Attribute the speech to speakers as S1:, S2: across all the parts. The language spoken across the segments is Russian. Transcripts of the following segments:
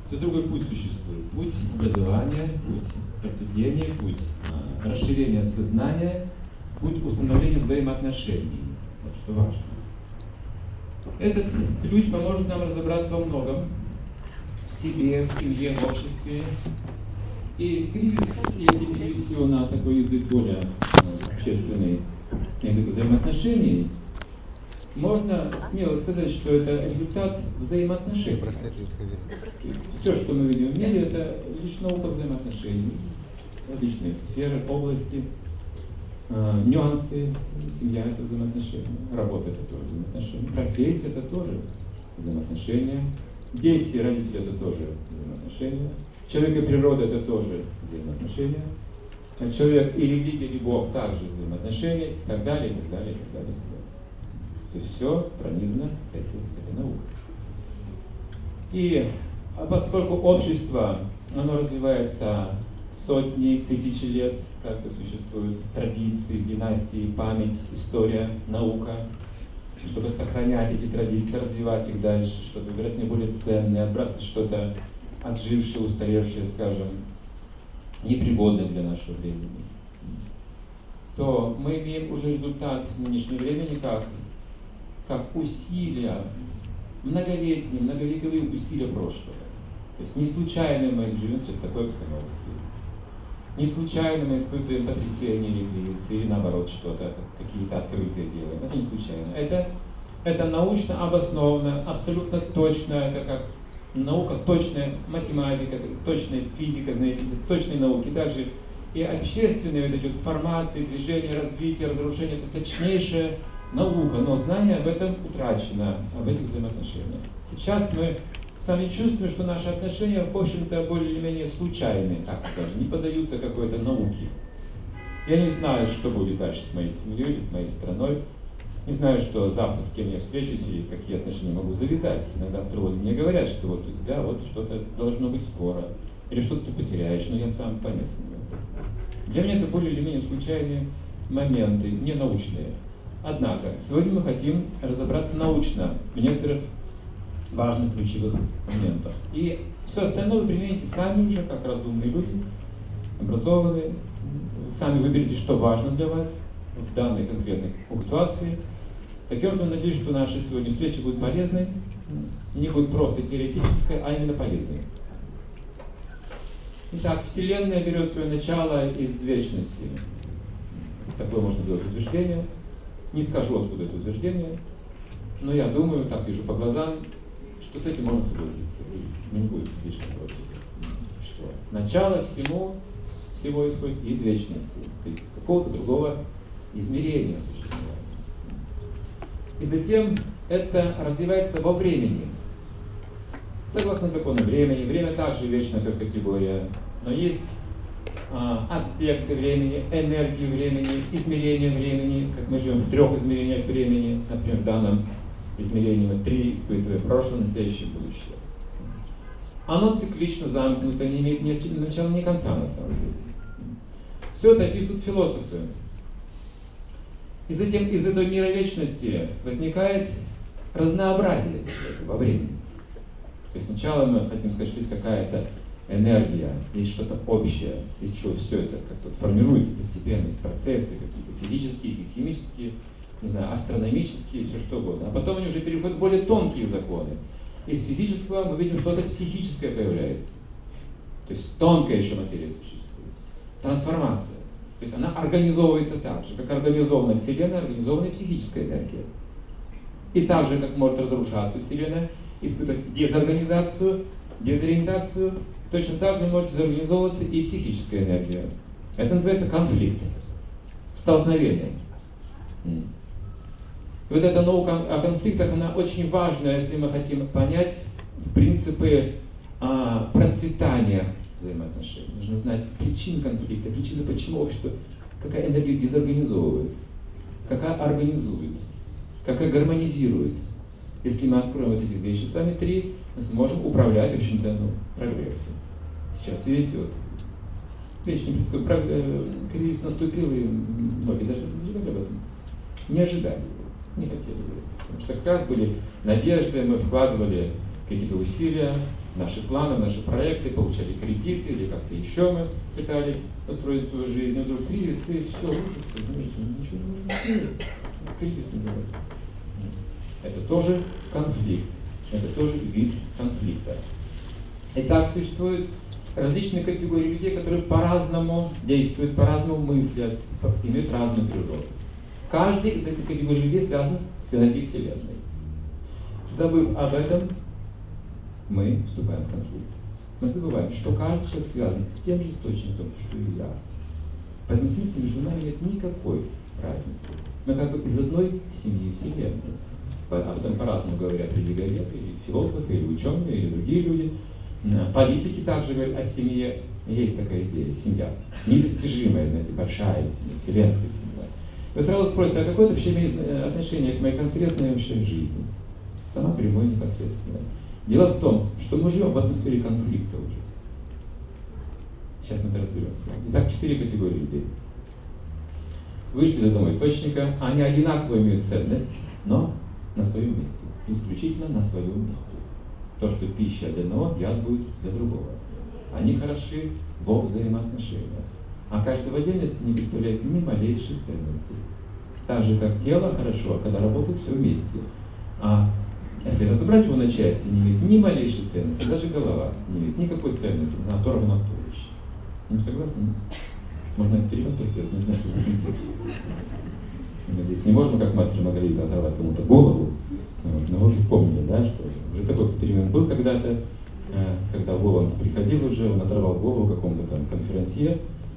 S1: то другой путь существует. Путь образования, путь просветления, путь расширения сознания, путь установления взаимоотношений. Вот что важно. Этот ключ поможет нам разобраться во многом. В себе, в семье, в обществе. И кризис, если перевести его на такой язык более общественный, язык взаимоотношений, можно смело сказать, что это результат взаимоотношений. Все, что мы видим в мире, это лишь наука взаимоотношений. Различные сферы, области, нюансы. Семья — это взаимоотношения, работа — это тоже взаимоотношения, профессия — это тоже взаимоотношения, дети, родители — это тоже взаимоотношения, человек и природа — это тоже взаимоотношения, человек и религия, и Бог — также взаимоотношения, и так далее, и так далее, и так далее, и так далее. То есть все пронизано этой наукой. И поскольку общество, оно развивается сотни, тысячи лет, как бы существуют традиции, династии, память, история, наука, чтобы сохранять эти традиции, развивать их дальше, что-то выбирать наиболее ценное, отбрасывать что-то отжившее, устаревшее, скажем, непригодное для нашего времени, то мы имеем уже результат в нынешнем времени как усилия, многолетние, многовековые усилия прошлого. То есть не случайно мы живем в такой обстановке. Не случайно мы испытываем потрясения или кризисы, или наоборот что-то, какие-то открытия делаем. Это не случайно. Это научно обоснованно, абсолютно точно, это как наука, точная математика, точная физика, знаете, точные науки. Также и общественные вот эти вот формации, движения, развитие, разрушение, это точнейшая наука, но знание об этом утрачено, об этих взаимоотношениях. Сейчас мы сами чувствуем, что наши отношения, в общем-то, более или менее случайные, так скажем, не поддаются какой-то науке. Я не знаю, что будет дальше с моей семьей или с моей страной. Не знаю, что завтра с кем я встречусь и какие отношения могу завязать. Иногда астрологи мне говорят, что вот у тебя вот что-то должно быть скоро, или что-то ты потеряешь, но я сам понятия не могу. Для меня это более или менее случайные моменты, не научные. Однако, сегодня мы хотим разобраться научно в некоторых важных ключевых моментах. И все остальное вы примените сами уже, как разумные люди, образованные. Вы сами выберете, что важно для вас в данной конкретной ситуации. Таким образом, надеюсь, что наша сегодня встреча будет полезной, не будет просто теоретической, а именно полезной. Итак, Вселенная берет свое начало из вечности. Такое можно сделать утверждение. Не скажу, откуда это утверждение, но я думаю, так вижу по глазам, что с этим можно согласиться. Не будет слишком против. Что начало всего исходит из вечности, то есть из какого-то другого измерения существования. И затем это развивается во времени. Согласно закону времени, время также вечно как категория, но есть аспекты времени, энергии времени, измерения времени, как мы живем в 3 измерениях времени, например, в данном измерении мы 3 испытываем: прошлое, настоящее, будущее. Оно циклично замкнуто, не имеет ни начала, ни конца на самом деле. Все это описывают философы. И затем из этого мира вечности возникает разнообразие во времени. То есть сначала мы хотим сказать, что есть какая-то энергия, есть что-то общее, из чего все это как-то формируется постепенно, есть процессы какие-то физические, химические, не знаю, астрономические, все что угодно. А потом они уже переходят в более тонкие законы. Из физического мы видим, что-то психическое появляется. То есть тонкая еще материя существует. Трансформация. То есть она организовывается так же, как организована Вселенная, организована и психическая энергия. И так же, как может разрушаться Вселенная, испытывать дезорганизацию, дезориентацию, точно так же может дезорганизовываться и психическая энергия. Это называется конфликт, столкновение. И вот эта наука о конфликтах, она очень важна, если мы хотим понять принципы процветания взаимоотношений. Нужно знать причины конфликта, причины, почему общество, какая энергия дезорганизовывает, какая организует, какая гармонизирует. Если мы откроем вот эти вещи с вами 3, мы сможем управлять, в общем-то, прогрессом. Сейчас, видите, вот вечный кризис наступил, и многие даже не подозревали об этом. Не ожидали его, не хотели его. Потому что как раз были надежды, мы вкладывали какие-то усилия, наши планы, наши проекты, получали кредиты или как-то еще мы пытались устроить свою жизнь. Но вдруг кризис, и все рушится, знаете, ничего не можем сделать. Кризис называется. Это тоже конфликт. Это тоже вид конфликта. Итак, существуют различные категории людей, которые по-разному действуют, по-разному мыслят, имеют разную природу. Каждый из этих категорий людей связан с энергией Вселенной. Забыв об этом, мы вступаем в конфликт. Мы забываем, что каждый человек связан с тем же источником, что и я. В этом смысле между нами нет никакой разницы. Мы как бы из одной семьи Вселенной. Об этом по-разному говорят религиоведы, или философы, или ученые, или другие люди. Политики также говорят о семье. Есть такая идея, семья. Недостижимая, знаете, большая семья, вселенская семья. Вы сразу спросите, а какое это вообще имеет отношение к моей конкретной вообще жизни? Сама прямое и непосредственное. Дело в том, что мы живем в атмосфере конфликта уже. Сейчас мы это разберем с вами. Итак, 4 категории людей. Вышли из одного источника, они одинаково имеют ценность, но на своем месте. Исключительно на своем месте. То, что пища для одного, яд будет для другого. Они хороши во взаимоотношениях. А каждый в отдельности не представляет ни малейшей ценности. Так же, как тело хорошо, когда работает все вместе. А если разобрать его на части, не имеет ни малейшей ценности, даже голова не имеет никакой ценности, она оторвана от туловища. Не согласны? Можно эксперимент поставить, не знаю, что вы хотите. Мы здесь не можем, как мастер Маргарита, оторвать кому-то голову. Но вы вспомнили, да, что уже такой эксперимент был когда-то, когда Воланд приходил уже, он оторвал голову какому-то там конферансье,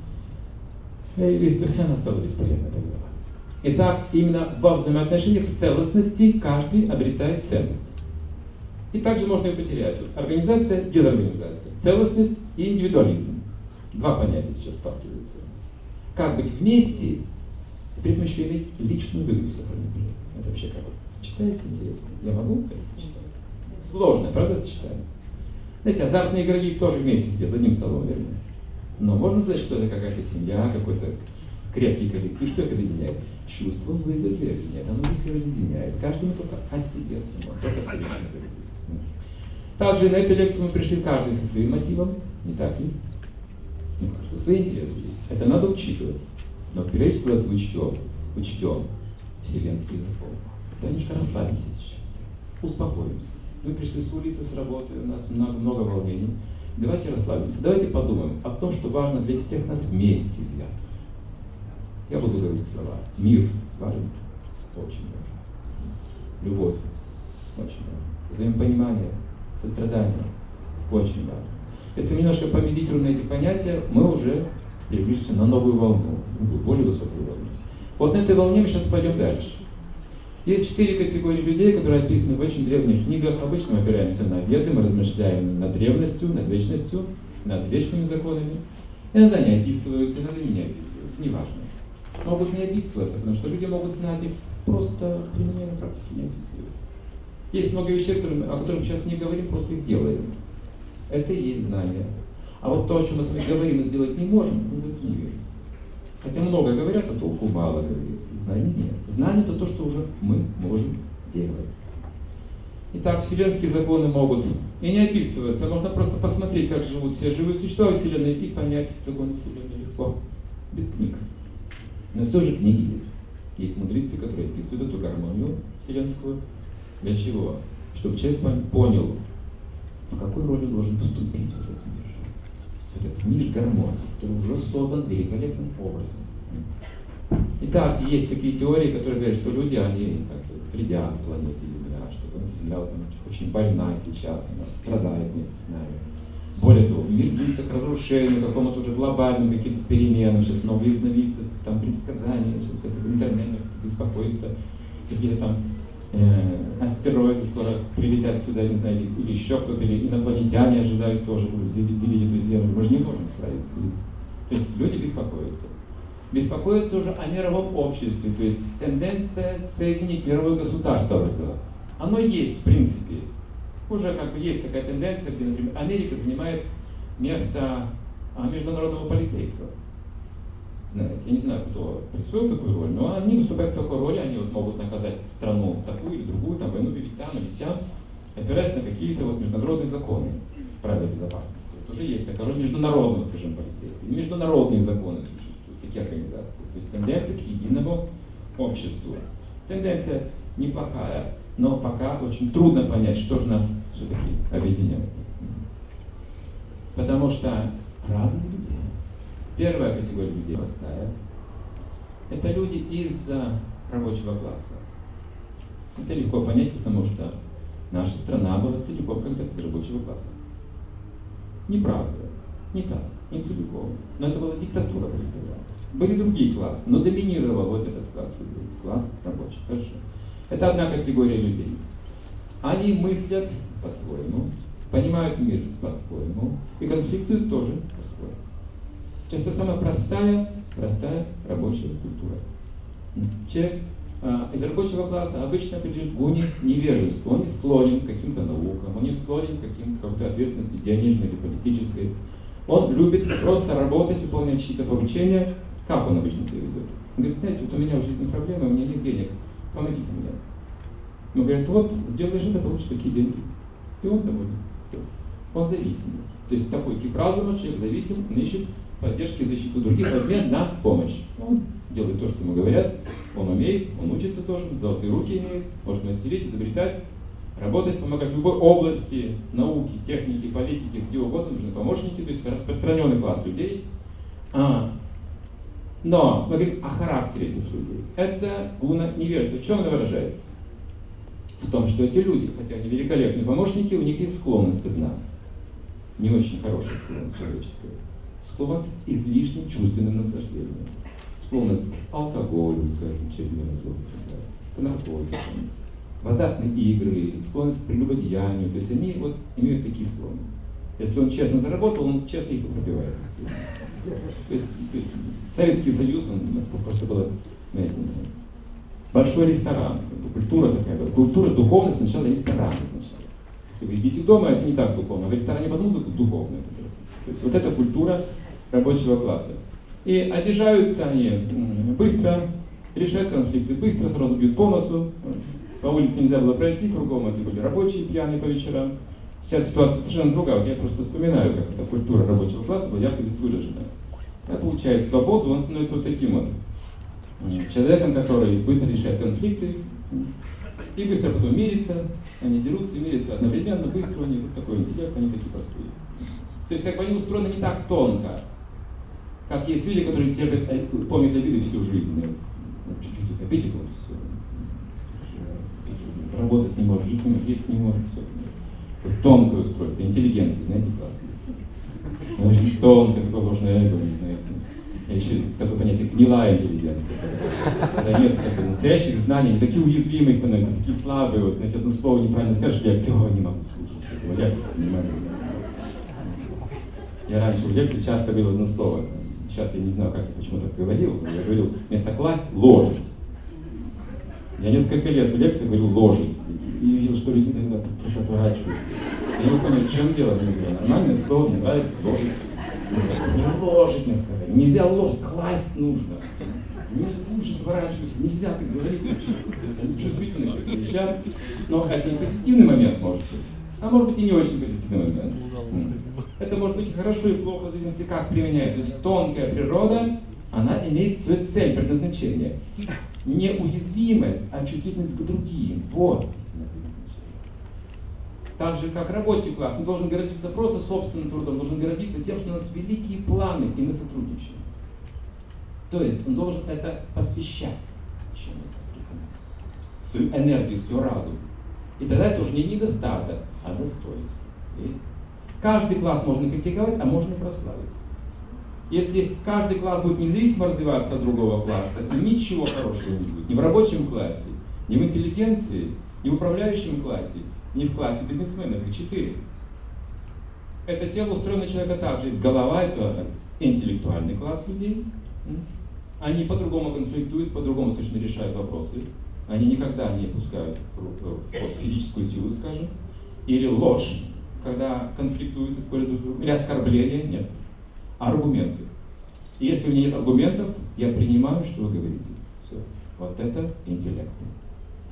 S1: и то вся она стала бесполезной тогда. Итак, именно во взаимоотношениях, в целостности каждый обретает ценность. И также можно ее потерять. Вот организация, дезорганизация, целостность и индивидуализм. Два понятия сейчас сталкиваются у нас. Как быть вместе, при этом еще иметь личную выгоду сохранить. Это вообще как вот сочетается интересно. Я могу это сочетать? Сложно, правда, сочетание? Знаете, азартные игроки тоже вместе сидят за одним столом, верно? Но можно сказать, что это какая-то семья, какой-то крепкий коллектив, что их объединяет? Чувство выгоды объединяет, оно их разъединяет. Каждому только о себе самом, только о себе. Также на эту лекцию мы пришли каждый со своим мотивом, не так ли? Ну, каждый свои интересы есть. Это надо учитывать. Но прежде всего это учтем вселенский закон. Давайте немножко расслабимся сейчас. Успокоимся. Мы пришли с улицы, с работы, у нас много волнений. Давайте расслабимся. Давайте подумаем о том, что важно для всех нас вместе взять. Я буду говорить слова. Мир важен, очень важен. Любовь очень важна. Взаимопонимание, сострадание очень важно. Если немножко помедитируем на эти понятия, мы уже переключимся на новую волну, более высокую волну. Вот на этой волне мы сейчас пойдем дальше. Есть 4 категории людей, которые описаны в очень древних книгах. Обычно мы опираемся на Веды, мы размышляем над древностью, над вечностью, над вечными законами. Иногда они описываются, иногда не описываются, неважно. Могут не описываться, потому что люди могут знать их, просто применение на практике не описывают. Есть много вещей, о которых сейчас не говорим, просто их делаем. Это и есть знание. А вот то, о чем мы с вами говорим и сделать не можем, называется невежество. Хотя много говорят, а толку мало говорится. Знаний нет. Знание это то, что уже мы можем делать. Итак, вселенские законы могут и не описываться. Можно просто посмотреть, как живут все живые существа в Вселенной и понять законы Вселенной легко. Без книг. Но все же книги есть. Есть мудрецы, которые описывают эту гармонию вселенскую. Для чего? Чтобы человек понял, в какой роли он должен вступить в этот мир. В этот мир гармонии, который уже создан великолепным образом. Итак, есть такие теории, которые говорят, что люди, они как бы вредят планете Земля, что Земля очень больна сейчас, она страдает вместе с нами. Более того, мир движется к разрушению, какому-то уже глобальным каким-то переменам, сейчас много ясновидцев, там предсказания, сейчас в интернете беспокойство, какие-то там астероиды скоро прилетят сюда, не знаю, или еще кто-то, или инопланетяне ожидают тоже, будут делить эту Землю. Мы же не можем справиться. То есть люди беспокоятся. Беспокоятся уже о мировом обществе, то есть тенденция соединить мировое государство развиваться. Оно есть, в принципе. Уже как бы есть такая тенденция, где, например, Америка занимает место международного полицейского. Знаете, я не знаю, кто присвоил такую роль, но они выступают в такой роли, они вот могут наказать страну такую или другую, там войну объявить там или сям. опираясь на какие-то вот международные законы, правила безопасности. Вот уже есть такая роль международного, скажем, полицейского. Международные законы существуют, такие организации. То есть тенденция к единому обществу. Тенденция неплохая, но пока очень трудно понять, что же нас все-таки объединяет. Потому что разные люди. Первая категория людей простая. Это люди из рабочего класса. Это легко понять, потому что наша страна была целиком когда-то из рабочего класса. Неправда, не так, не целиком. Но это была диктатура пролетариата. Были другие классы, но доминировал вот этот класс людей, класс рабочих. Хорошо. Это одна категория людей. Они мыслят по-своему, понимают мир по-своему и конфликтуют тоже по-своему. То есть это самая простая рабочая культура. Человек из рабочего класса обычно принадлежит гуне невежества. Он не склонен к каким-то наукам, он не склонен к какой-то ответственности денежной или политической. Он любит просто работать, выполнять чьи-то поручения. Как он обычно себя ведет? Он говорит, знаете, вот у меня в жизни проблемы, у меня нет денег, помогите мне. Он говорит, вот, сделаешь это, получишь такие деньги. И он доволен. Он зависим. То есть такой тип разума, человек зависим, он ищет поддержки и защиту других в обмен на помощь. Он делает то, что ему говорят, он умеет, он учится тоже, золотые руки имеет, может мастерить, изобретать, работать, помогать в любой области науки, техники, политики, где угодно, нужны помощники, то есть распространенный класс людей. Но мы говорим о характере этих людей. Это гуна невежества. В чем она выражается? В том, что эти люди, хотя они великолепные помощники, у них есть склонность одна. Не очень хорошая склонность человеческая. Склонность к излишним чувственным наслаждениям. Склонность к алкоголю, скажем, чрезмерно злоупотреблять, к наркотикам, в азартные игры, склонность к прелюбодеянию. То есть они вот имеют такие склонности. Если он честно заработал, он честно их пропивает. То есть Советский Союз, он просто был, знаете, большой ресторан. Культура такая была. Культура, духовность, сначала ресторан. Если вы едите дома, это не так духовно. В ресторане под музыку духовно. То есть вот эта культура рабочего класса. И обижаются они быстро, решают конфликты быстро, сразу бьют по носу. По улице нельзя было пройти, кругом это были рабочие, пьяные по вечерам. Сейчас ситуация совершенно другая. Вот я просто вспоминаю, как эта культура рабочего класса была ярко здесь выражена. Когда получает свободу, он становится вот таким вот человеком, который быстро решает конфликты и быстро потом мирится. Они дерутся и мирятся одновременно, быстро, у них вот такой интеллект, они такие простые. То есть как бы они устроены не так тонко, как есть люди, которые помнят обиды всю жизнь. Чуть-чуть их обидел, вот все. Работать не может, жить не может, есть не может, все. Вот тонкое устройство, интеллигенция, знаете, класс есть. Очень тонкое, такое ложное эго, не знаете. А еще есть такое понятие гнилая интеллигенция. Когда нет настоящих знаний, они такие уязвимые становятся, такие слабые. Вот, знаете, одно слово неправильно скажешь, я все, не могу слушать этого, я не могу. Я раньше в лекции часто говорил одно слово. Сейчас я не знаю, как я почему так говорил. Я говорил, вместо класть — ложить. Я несколько лет в лекции говорил ложить. И видел, что люди иногда отворачиваются. Я не понял, в чем дело. Я говорю, нормальное слово, мне нравится ложить. Не ложить, мне сказали. Нельзя ложить, класть нужно. Лучше сворачивайся, нельзя так говорить. То есть они чувствительны к таким вещам. Но это не позитивный момент может быть. А может быть и не очень позитивный момент. Это может быть хорошо и плохо, в зависимости как применяется. То есть тонкая природа, она имеет свою цель, предназначение. Не уязвимость, а чувствительность к другим. Вот истинное предназначение. Так же, как рабочий класс не должен гордиться просто собственным трудом, должен гордиться тем, что у нас великие планы, и мы сотрудничаем. То есть он должен это посвящать чему-то, свою энергию, свой разум. И тогда это уже не недостаток, а достоинство. Видите? Каждый класс можно критиковать, а можно и прославить. Если каждый класс будет независимо развиваться от другого класса, ничего хорошего не будет. Ни в рабочем классе, ни в интеллигенции, ни в управляющем классе, ни в классе бизнесменов. Их 4. Это тело устроено человека так же. Есть голова, это интеллектуальный класс людей. Они по-другому конфликтуют, по-другому совершенно решают вопросы. Они никогда не пускают в физическую силу, скажем. Или ложь, когда конфликтуют, спорят друг с другом. Или оскорбление, нет. Аргументы. И если у меня нет аргументов, я принимаю, что вы говорите. Все. Вот это интеллект.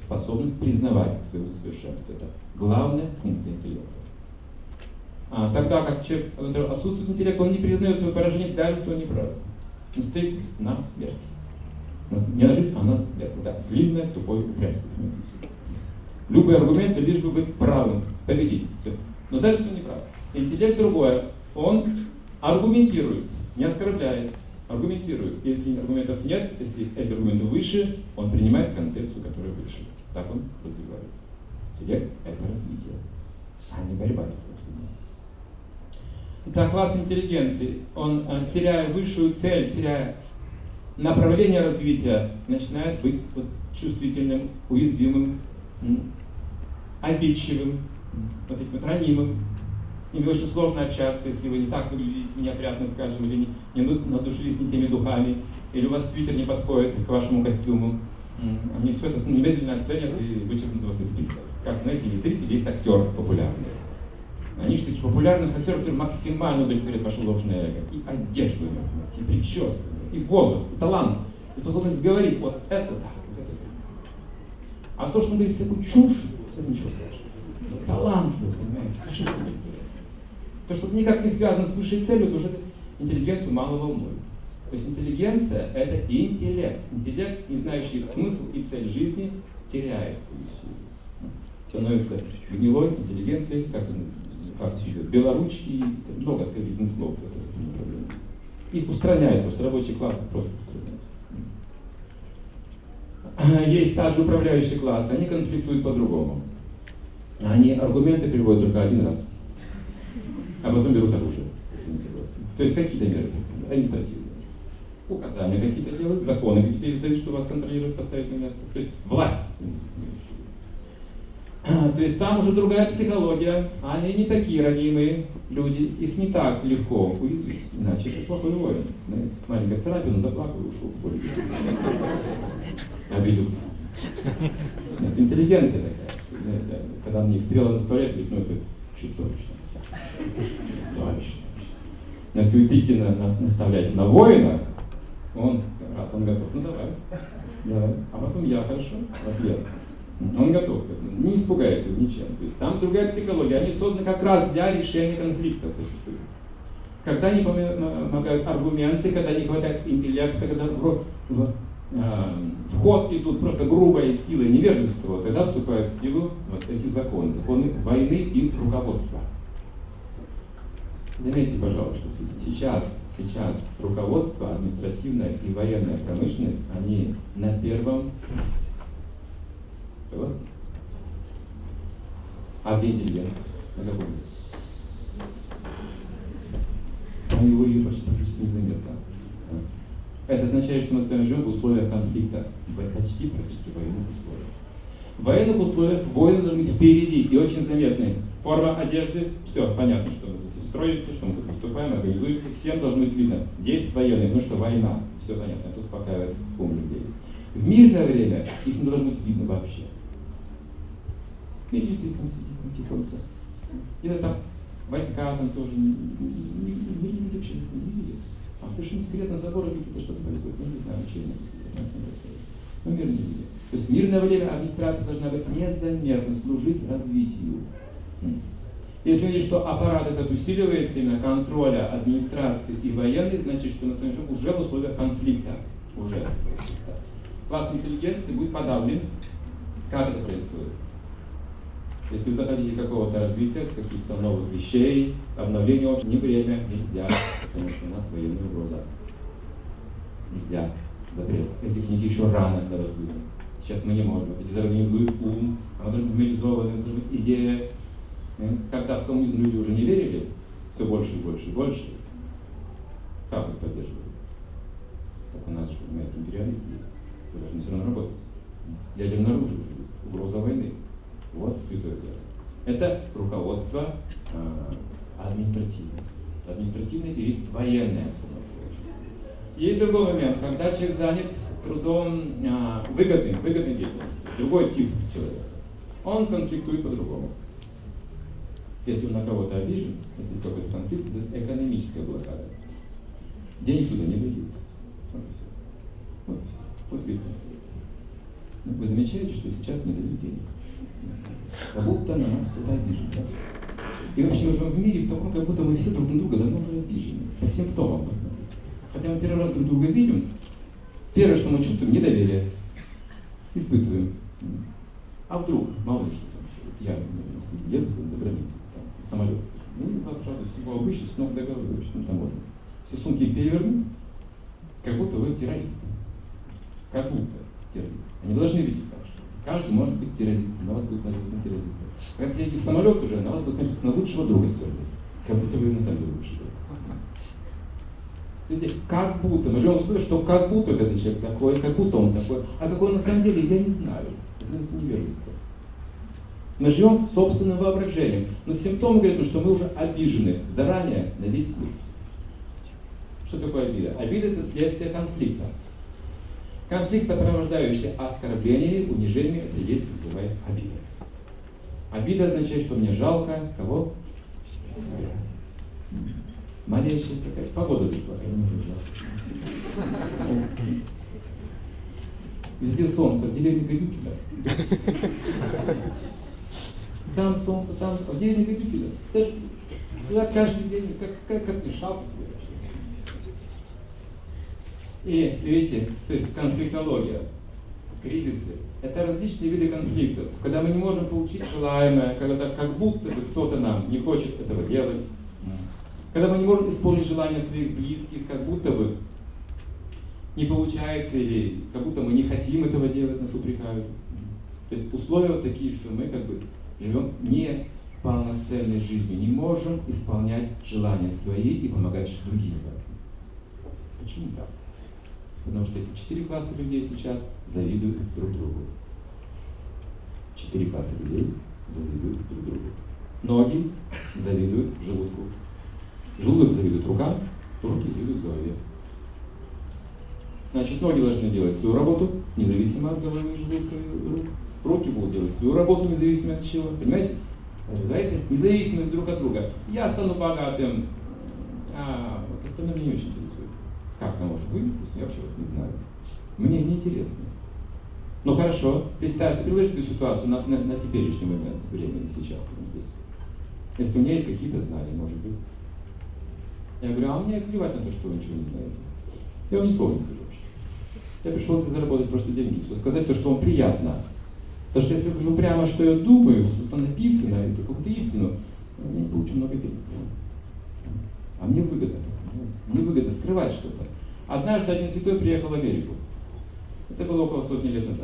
S1: способность признавать своего совершенства. Это главная функция интеллекта. Тогда как человек, у которого отсутствует интеллект, он не признает свое поражение, даже если он не прав. Он стоит на смерть. Не на жизнь, а на смерть. Это длинное, тупое упрямство. Любые аргументы, лишь бы быть правым, победить. Все. Но дальше он не прав. Интеллект другое. Он аргументирует, не оскорбляет, аргументирует. Если аргументов нет, если эти аргументы выше, он принимает концепцию, которая выше. Так он развивается. Интеллект – это развитие, а не борьба с собственным. Итак, класс интеллигенции, он, теряя высшую цель, теряя направление развития, начинает быть вот чувствительным, уязвимым, обидчивым, вот таким вот ранимым. С ними очень сложно общаться, если вы не так выглядите, неопрятно, скажем, или не надушились не теми духами, или у вас свитер не подходит к вашему костюму. Они все это немедленно оценят и вычеркнут вас из списка. Как, знаете, есть зрители, есть актер популярный. Они что такие популярных актеров, которые максимально удовлетворяют ваше ложное эго. И одежду имеют, и прическу, и возраст, и талант, и способность говорить. Вот это да, вот это. А то, что он говорит всякую чушь, это ничего страшного. Талантливый, понимаете? То, что никак не связано с высшей целью, то, что интеллигенцию мало волнует. То есть интеллигенция – это интеллект. Интеллект, не знающий смысл и цель жизни, теряет свою силу. Становится гнилой интеллигенцией, как белоручки, много оскорбительных слов в этом направлении. Их устраняют, потому что рабочий класс просто устраняет. Есть также управляющий класс, они конфликтуют по-другому. Они аргументы приводят только один раз, а потом берут оружие, если не согласны. То есть какие-то меры административные. Указания какие-то делают, законы какие-то издают, что вас контролируют, поставить на место. То есть власть. То есть там уже другая психология, они не такие ранимые люди, их не так легко уязвить, иначе это плохой воин. Знаете, маленькая царапина, заплакал и ушел с полем. Обиделся. Нет, интеллигенция такая, что, знаете, когда мне стрела наставляют, говорит, ну это чудовищно. Чудовищно. Но если вы Пикина нас наставляете на воина, он рад, он готов. Ну давай. А потом я, хорошо, в ответ. Он готов к этому. Не испугаете его ничем. То есть там другая психология. Они созданы как раз для решения конфликтов. Когда не помогают аргументы, когда не хватает интеллекта, когда в ход идут просто грубая сила и невежество, тогда вступают в силу вот эти законы. Законы войны и руководства. Заметьте, пожалуйста, что сейчас руководство, административная и военная промышленность, они на первом месте. Согласны? А где интеллигенция? На каком месте? А его ее практически незаметно. Это означает, что мы с вами живем в условиях конфликта, почти практически военных условиях. В военных условиях войны должны быть впереди и очень заметны. Форма одежды, все понятно, что мы здесь строимся, что мы тут выступаем, организуемся, всем должно быть видно. Здесь военные, потому что война, все понятно, это успокаивает ум людей. В мирное время их не должно быть видно вообще. Милиция там сидит, там тихонько. Или там войска там тоже не видят вообще, не видят. Там совершенно секретно заборы какие-то, что-то происходит, ну не знаю, чем но мир не видит. То есть в мирное время администрация должна быть незаметно служить развитию. Если видите, что аппарат этот усиливается именно контроля администрации и военной, значит, что мы с вами живем уже в условиях конфликта. Уже. Класс интеллигенции будет подавлен. Как это происходит? Если вы захотите какого-то развития, каких-то новых вещей, обновления общества, не время, нельзя, потому что у нас военная угроза. Нельзя. Запрет. Эти книги еще рано давать людям. Сейчас мы не можем. Эти организуют ум, она должна быть мобилизована, должна быть идея. Когда в коммунизм люди уже не верили, все больше и больше и больше, как их поддерживали? Так у нас же, понимаете, империалисты есть. Вы должны все равно работать. Ядерное оружие уже есть. Угроза войны. Вот святое дело. Это руководство административное. Административное и военное обстановка. Есть другой момент, когда человек занят трудом выгодной деятельностью, другой тип человека. Он конфликтует по-другому. Если он на кого-то обижен, если есть какой-то конфликт, это экономическая блокада. Денег туда не дают. Вот и все. Вот весь конфликт. Вы замечаете, что сейчас не дают денег? Как будто на нас кто-то обижен. Да? И вообще мы живем в мире в таком, как будто мы все друг на друга давно уже обижены. По симптомам посмотрите. Хотя мы первый раз друг друга видим, первое, что мы чувствуем, недоверие. Испытываем. А вдруг, мало ли что там еще. Вот я еду за границу, там, самолет. Ну, вас сразу всего обычно с ног до головы, вообще, на таможне. Все сумки перевернут, как будто вы террорист. Как будто террорист. Они должны видеть так, что каждый может быть террористом, на вас будет смотреть на террориста. Когда сидите в самолет уже, на вас будет смотреть на лучшего друга стюардессы. Как будто вы на самом деле лучший друг. То есть, как будто, мы живем в условии, что как будто этот человек такой, как будто он такой, а какой он на самом деле, я не знаю. Это невежество. Мы живем собственным воображением. Но симптомы говорят, что мы уже обижены заранее на весь мир. Что такое обида? Обида – это следствие конфликта. Конфликт, сопровождающий оскорблениями, унижениями, это и есть вызывает обида. Обида означает, что мне жалко кого? Малейшая такая погода тут плохая, мне уже жалко. Везде солнце, в деревне Гадюкина. Там солнце, там, в деревне Гадюкина. Даже каждый день, как не жалко себе вообще. И видите, то есть конфликтология, кризисы, это различные виды конфликтов. Когда мы не можем получить желаемое, когда как будто бы кто-то нам не хочет этого делать. Когда мы не можем исполнить желания своих близких, как будто бы не получается, или как будто мы не хотим этого делать, нас упрекают. То есть условия вот такие, что мы как бы живем не полноценной жизнью, не можем исполнять желания свои и помогать другим. Почему так? Потому что эти 4 класса людей сейчас завидуют друг другу. 4 класса людей завидуют друг другу. Ноги завидуют желудку. Желудок завидует рукам, руки завидуют голове. Значит, ноги должны делать свою работу, независимо от головы, желудка и рук. Руки будут делать свою работу, независимо от чего. Понимаете? Называется независимость друг от друга. Я стану богатым, а вот остальное меня не очень интересует. Как там вот вы, я вообще вас не знаю. Мне не интересно. Ну хорошо, представьте, предложите эту ситуацию на теперешний момент времени, сейчас, вот здесь. Если у меня есть какие-то знания, может быть. Я говорю, а мне плевать на то, что вы ничего не знаете. Я вам ни слова не скажу вообще. Я пришел здесь заработать просто деньги, все сказать то, что вам приятно. Потому что если я скажу прямо, что я думаю, что там написано, это какую-то истину, я не получу много денег. А мне выгодно. Мне выгодно скрывать что-то. Однажды один святой приехал в Америку. Это было около 100 лет назад.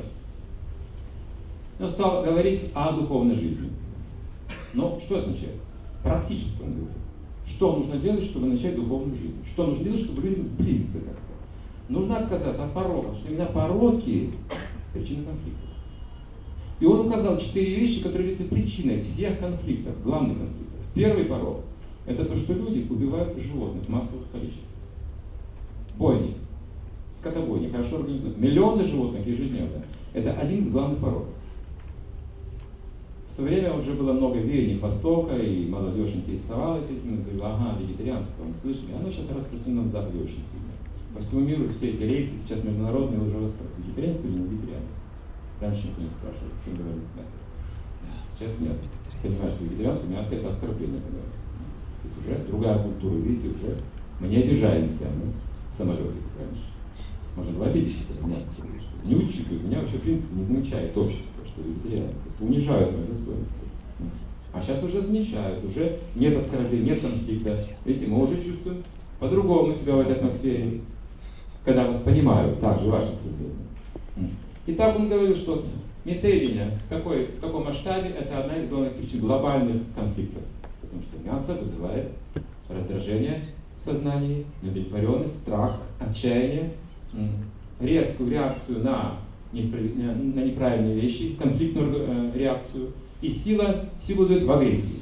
S1: Он стал говорить о духовной жизни. Но что это означает? Практически он говорит. Что нужно делать, чтобы начать духовную жизнь? Что нужно делать, чтобы людям сблизиться как-то? Нужно отказаться от пороков, что именно пороки – причина конфликтов. И он указал 4 вещи, которые являются причиной всех конфликтов, главных конфликтов. Первый порок – это то, что люди убивают животных в массовых количествах. Бойни, скотобойни, хорошо организованы. Миллионы животных ежедневно. Это один из главных пороков. В то время уже было много веяний Востока, и молодежь интересовалась этим, и говорила, ага, вегетарианство, мы слышали. Оно сейчас распространено на Западе очень сильно. По всему миру все эти рейсы сейчас международные уже рассказывают, вегетарианство или не вегетарианство. Раньше никто не спрашивал, всем говорили мясо. Сейчас нет. Понимаешь, что вегетарианство, мясо это оскорбление, понимаете. Тут уже другая культура, видите, уже мы не обижаемся, мы в самолете, как раньше. Можно было обидеться, когда мясо говорит, что не учитывают, меня вообще в принципе не замечает общество, что вегетарианцы, унижают мое достоинство. А сейчас уже замечают, уже нет оскорбления, нет конфликта. Видите, мы уже чувствуем по-другому себя в этой атмосфере, когда вас понимают, также ваше стремление. Итак, он говорил, что мясоедение в таком масштабе это одна из главных причин глобальных конфликтов. Потому что мясо вызывает раздражение в сознании, неудовлетворенность, страх, отчаяние, резкую реакцию на неправильные вещи, конфликтную реакцию. И силу дает в агрессии.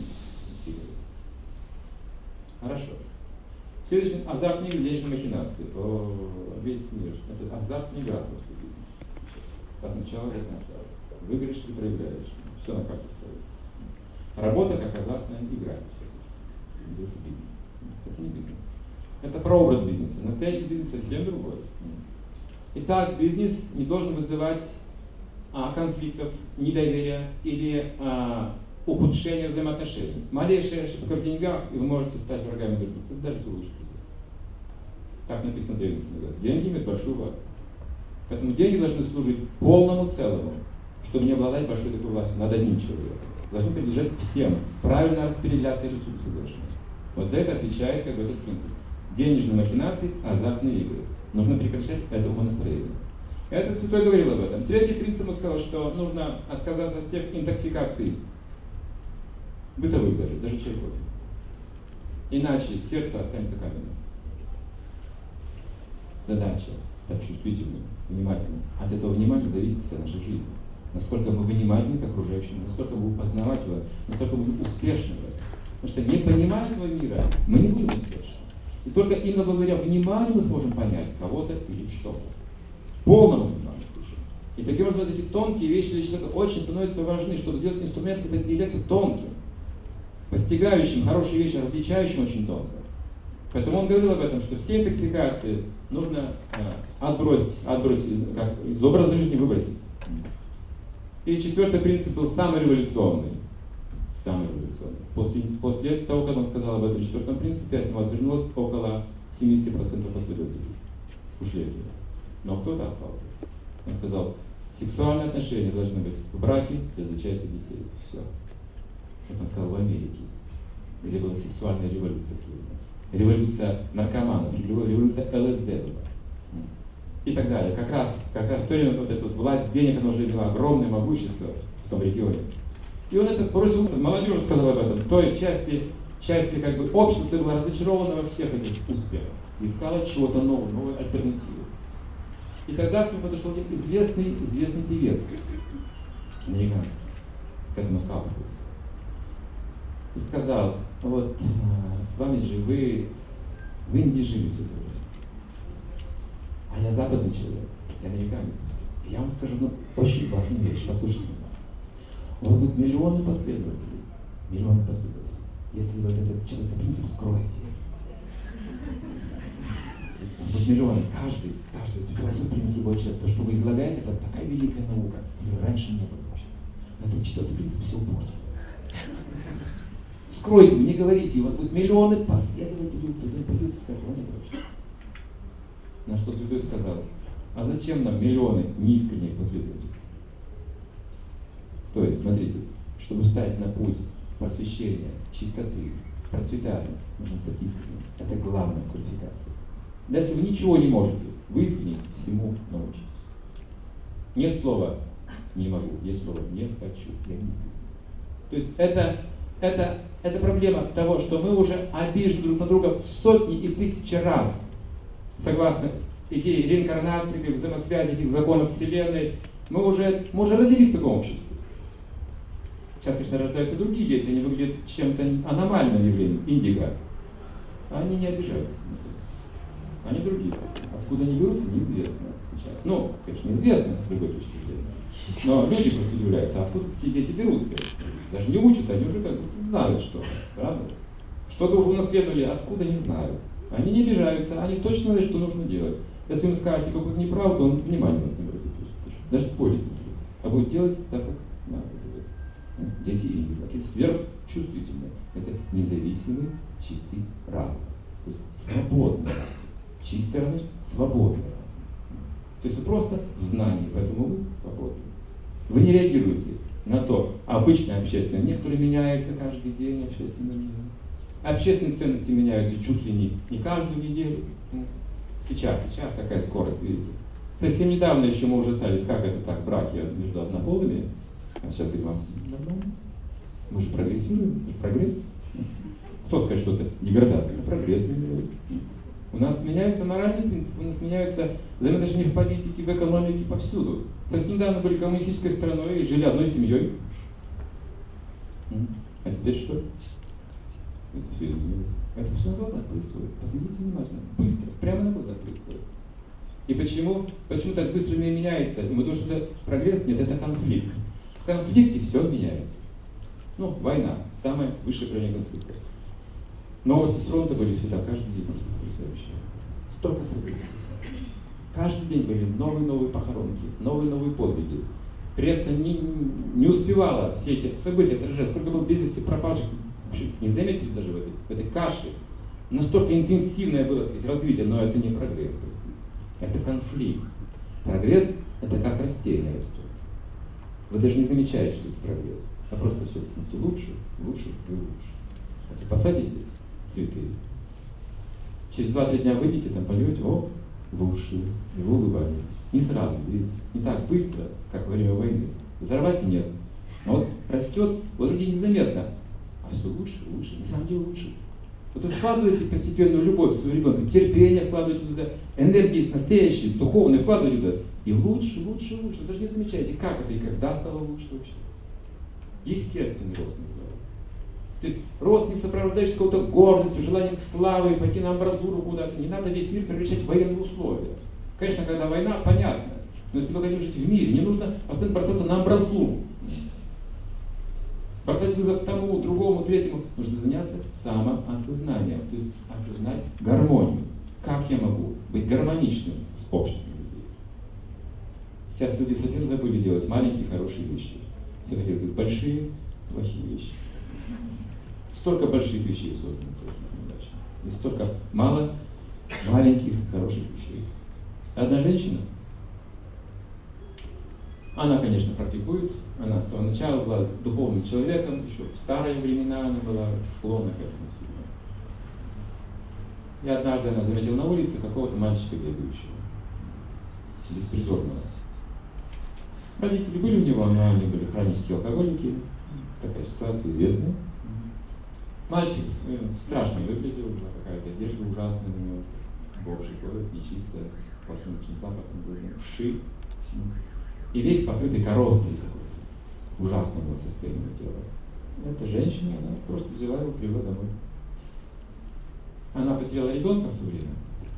S1: Хорошо. Следующий азартные денежные махинации. Весь мир. Это азартный игра просто в бизнесе. От начала до конца. Выиграешь или проиграешь. Все на карту ставится. Работа как азартная игра сейчас. Называется бизнес. Это не бизнес. Это прообраз бизнеса. Настоящий бизнес совсем другой. Итак, бизнес не должен вызывать конфликтов, недоверия или ухудшения взаимоотношений. Малейшая ошибка в деньгах, и вы можете стать врагами друг друга, даже если лучше. Так написано в древних книгах. Деньги имеют большую власть. Поэтому деньги должны служить полному целому, чтобы не обладать большой такой властью над одним человеком. Должны принадлежать всем, правильно распределяться ресурсы должны. Вот за это отвечает как бы этот принцип. Денежные махинации, азартные игры. Нужно прекращать это умонастроение. Этот святой говорил об этом. Третий принцип, он сказал, что нужно отказаться от всех интоксикаций, бытовых даже чай, кофе. Иначе сердце останется каменным. Задача стать чувствительным, внимательным. От этого внимания зависит вся наша жизнь. Насколько мы внимательны к окружающим, насколько будем познавать его, насколько будем успешны в этом. Потому что не понимая этого мира, мы не будем успешны. И только именно благодаря вниманию мы сможем понять кого-то или что-то. Полному вниманию. И таким образом эти тонкие вещи для человека очень становятся важны, чтобы сделать инструмент этого интеллекта тонким, постигающим хорошие вещи, различающим очень тонко. Поэтому он говорил об этом, что все интоксикации нужно отбросить, как из образа жизни выбросить. И четвертый принцип был самый революционный. После того, как он сказал об этом четвертом принципе, от него отвернулось около 70% последователей. Ушли от него. Но кто-то остался. Он сказал, сексуальные отношения должны быть в браке без зачатия детей. Все. Это он сказал в Америке, где была сексуальная революция. Революция наркоманов, революция ЛСД была. И так далее. Как раз в то время вот эта вот власть денег, она уже имела огромное могущество в том регионе. И он это бросил, молодежь сказала об этом, той части как бы общества, которая была разочарована во всех этих успехах. Искала чего-то нового, новой альтернативы. И тогда к нему подошел один известный певец, американский, к этому Саутфу. И сказал, вот с вами же вы в Индии жили все это время. А я западный человек, я американец. И я вам скажу очень важную вещь, послушайте меня. У вас будут миллионы последователей. Если вы этот принцип скроете. Вот миллионы, каждый эту философию примет любой человек. То, что вы излагаете, это такая великая наука, которой раньше не было вообще. Поэтому четвертый принцип все портит. Скройте, не говорите, у вас будут миллионы последователей, вы запоете все равно вообще. На что святой сказал, а зачем нам миллионы неискренних последователей? То есть, смотрите, чтобы встать на путь просвещения, чистоты, процветания, нужно быть искренним. Это главная квалификация. Да если вы ничего не можете, вы искренне всему научитесь. Нет слова «не могу», есть слово «не хочу», я не искренне. То есть это проблема того, что мы уже обижены друг на друга сотни и тысячи раз. Согласно идее реинкарнации, как взаимосвязи этих законов Вселенной, мы уже родились в таком обществе. Сейчас, конечно, рождаются другие дети, они выглядят чем-то аномальным явлением, индиго. А они не обижаются. Они другие совсем. Откуда они берутся, неизвестно сейчас. Ну, конечно, неизвестно с другой точки зрения. Но люди просто удивляются, откуда такие дети берутся. Даже не учат, они уже как будто знают что-то. Правда? Что-то уже унаследовали, откуда не знают. Они не обижаются, они точно знают, что нужно делать. Если им скажете какую-то неправду, он внимание на нас не обратит. Даже спорить не будет. А будет делать так, как надо делать. Дети индиго, какие-то сверхчувствительные. Это независимый, чистый разум. То есть свободный разум. Чистый разум, свободный разум. То есть вы просто в знании, поэтому вы свободны. Вы не реагируете на то обычное общественное мнение, которое меняется каждый день, общественное мнение. Общественные ценности меняются чуть ли не каждую неделю. Сейчас такая скорость, видите. Совсем недавно еще мы ужасались, как это так, браки между однополыми. А сейчас говорим, нормально. Мы же прогрессируем, это же прогресс. Кто скажет, что это деградация? Это прогресс. У нас меняются моральные принципы, у нас меняются взаимоотношения в политике, в экономике, повсюду. Совсем недавно были коммунистической страной и жили одной семьей. А теперь что? Это все изменилось. Это все на глазах происходит. Посмотрите внимательно. Быстро, прямо на глазах происходит. И почему так быстро меняется? Мы думаем, что это прогресс? Нет, это конфликт. В конфликте все меняется. Война. Самое высшее проявление конфликта. Новости с фронта были всегда, каждый день просто потрясающие. Столько событий. Каждый день были новые похоронки, новые подвиги. Пресса не успевала все эти события отражать. Сколько было без вести пропавших, вообще не заметили даже в этой каше. Настолько интенсивное было, так сказать, развитие, но это не прогресс, простите. Это конфликт. Прогресс – это как растение растет. Вы даже не замечаете, что это прогресс, а просто все лучше, лучше и лучше. Вот вы посадите цветы, через 2-3 дня выйдете, там польете, о, лучше, и вы улыбаетесь. Не сразу, видите, не так быстро, как во время войны. Взорвать нет. Но вот растет, вот вроде незаметно, а все лучше, лучше, на самом деле лучше. Вот вы вкладываете постепенную любовь в своего ребенка, терпение вкладываете туда, энергии настоящие, духовные вкладываете туда, и лучше, лучше, лучше. Вы даже не замечаете, как это и когда стало лучше вообще. Естественный рост называется. То есть рост, не сопровождающийся какой-то гордостью, желанием славы, пойти на амбразуру куда-то. Не надо весь мир превращать в военные условия. Конечно, когда война, понятно. Но если мы хотим жить в мире, не нужно постоянно бросаться на амбразуру. Бросать вызов тому, другому, третьему. Нужно заняться самоосознанием. То есть осознать гармонию. Как я могу быть гармоничным с обществом людей? Сейчас люди совсем забыли делать маленькие хорошие вещи. Все хотят делать большие, плохие вещи. Столько больших вещей создано, плохих, неудачных. И столько мало маленьких хороших вещей. Одна женщина, она, конечно, практикует, она с самого начала была духовным человеком, еще в старые времена она была склонна к этому сильно. И однажды она заметила на улице какого-то мальчика бегающего, беспризорного. Родители были у него, но они были хронические алкоголики, такая ситуация известная. Мальчик страшно выглядел, была какая-то одежда ужасная на него, божий ходит, нечистая, с плохим запахом, вши. И весь покрытый коррозией какой-то. Ужасное было состояние тела. Эта женщина, она просто взяла его, привела домой. Она потеряла ребенка в то время,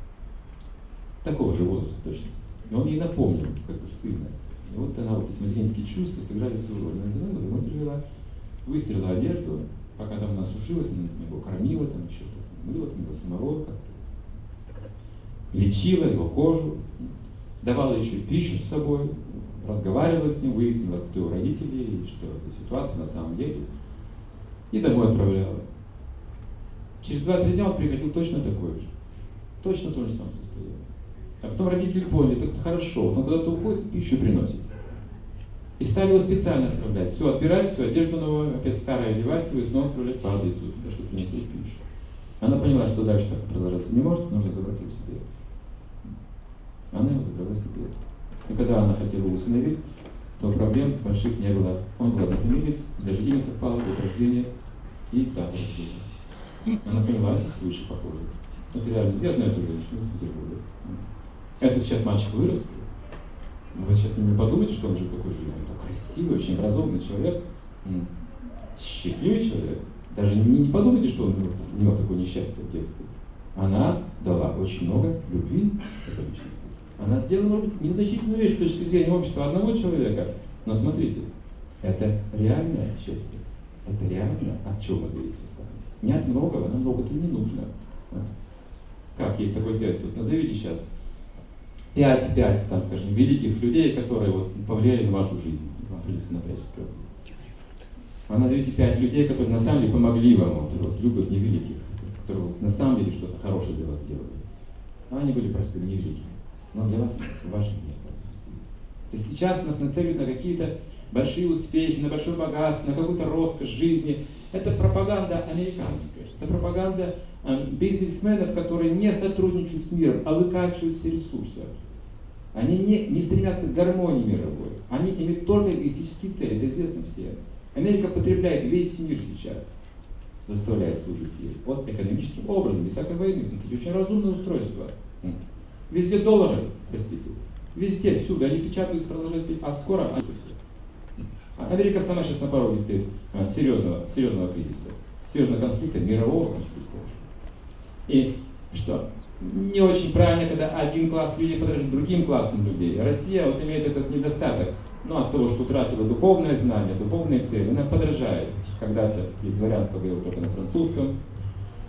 S1: такого же возраста точности. И он ей напомнил, как-то сына. И вот она, вот эти материнские чувства сыграли свою роль. Она взяла его домой, привела, выстирала одежду, пока там она сушилась, она его кормила, там еще что-то, мыла, там его самого как-то. Лечила его кожу, давала еще пищу с собой, разговаривала с ним, выяснила, кто его родители, и что за ситуация на самом деле. И домой отправляла. Через 2-3 дня он приходил точно такой же. Точно то же самое состояние. А потом родители поняли, так-то хорошо, вот он куда-то уходит, пищу приносит. И стали его специально отправлять. Все отбирать, всю одежду новую, опять старое одевать, и снова отправлять по адресу, чтобы принесли пищу. Она поняла, что дальше так продолжаться не может, нужно забрать его себе. Она его забрала себе. И когда она хотела усыновить, то проблем больших не было. Он был однофамилец, даже имя совпало, год рождения и дата рождения. Она поняла, это свыше похоже. Это реально, я знаю эту женщину из Петербурга. Это сейчас мальчик вырос. Вы сейчас не подумайте, что он жил такой жизнью. Он такой красивый, очень образованный человек, счастливый человек. Даже не подумайте, что он имел такое несчастье в детстве. Она дала очень много любви этой личности. Она сделала, может быть, незначительную вещь с точки зрения общества одного человека. Но смотрите, это реальное счастье. Это реально, от чего мы зависим с вами. Не от многого, нам много-то не нужно. Как есть такой тест? Вот назовите сейчас 5, там, скажем, великих людей, которые вот повлияли на вашу жизнь. Вам придется напрячься. А назовите 5 людей, которые на самом деле помогли вам, вот любых невеликих, которые вот, на самом деле что-то хорошее для вас делали. А они были простыми, невеликими. Но для вас важно нет. То есть сейчас нас нацеливают на какие-то большие успехи, на большое богатство, на какую-то роскошь жизни. Это пропаганда американская. Это пропаганда бизнесменов, которые не сотрудничают с миром, а выкачивают все ресурсы. Они не стремятся к гармонии мировой. Они имеют только эгоистические цели, это известно всем. Америка потребляет весь мир сейчас, заставляет служить ей. Вот экономическим образом, без всякой войны. Смотрите, очень разумное устройство. Везде доллары, простите. Везде, всюду. Они печатают, продолжают печатать, а скоро все. Америка сама сейчас на пороге стоит серьезного кризиса, серьезного конфликта, мирового конфликта. И что? Не очень правильно, когда один класс людей подражает другим классам людей. Россия вот имеет этот недостаток, от того, что утратила духовное знание, духовные цели, она подражает. Когда-то здесь дворянство говорило только на французском,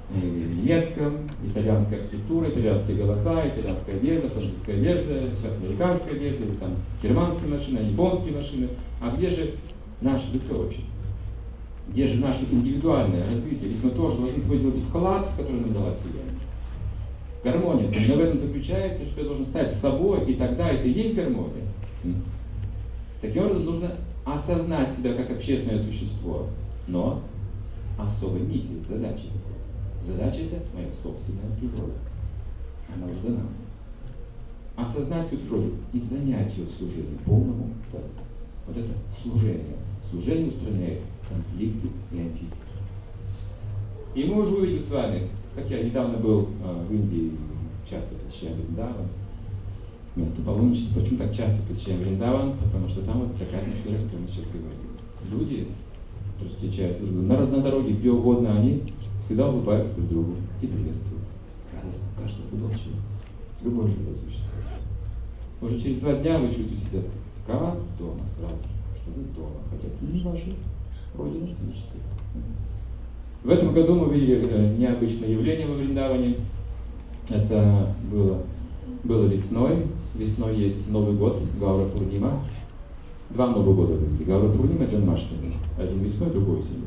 S1: немецком, итальянская архитектура, итальянские голоса, итальянская одежда, французская одежда, сейчас американская одежда, или там германские машины, японские машины. А где же наше лицо вообще? Где же наше индивидуальное развитие? Ведь мы тоже должны свой делать вклад, который нам дала Вселенная. Гармония. Но в этом заключается, что я должен стать собой, и тогда это и есть гармония. Таким образом, нужно осознать себя как общественное существо, но с особой миссией, с задачей. Задача это моя собственная природа. Она уже дана. Осознать свою природу и занять ее в служении полному целому. Вот это служение. Служение устраняет конфликты и обиды. И мы уже увидели с вами, как я недавно был в Индии, часто посещаю Вриндаван, место паломничества. Почему так часто посещаем Вриндаван? Потому что там вот такая атмосфера, о которой мы сейчас говорим. Люди, которые встречаются на дороге, где угодно, они всегда улыбаются друг другу и приветствуют. Радостно каждого будущего. Любое живое существо. Уже через 2 дня вы чувствуете себя как дома сразу, что вы дома. Хотя это не ваша родина физическая. В этом году мы увидели необычное явление во Вриндаване. Это было весной. Весной есть Новый год, Гаура Пурнима. 2 Нового года в Индии. Гаура Пурнима, Джанмаштами. Один весной, другой осенью.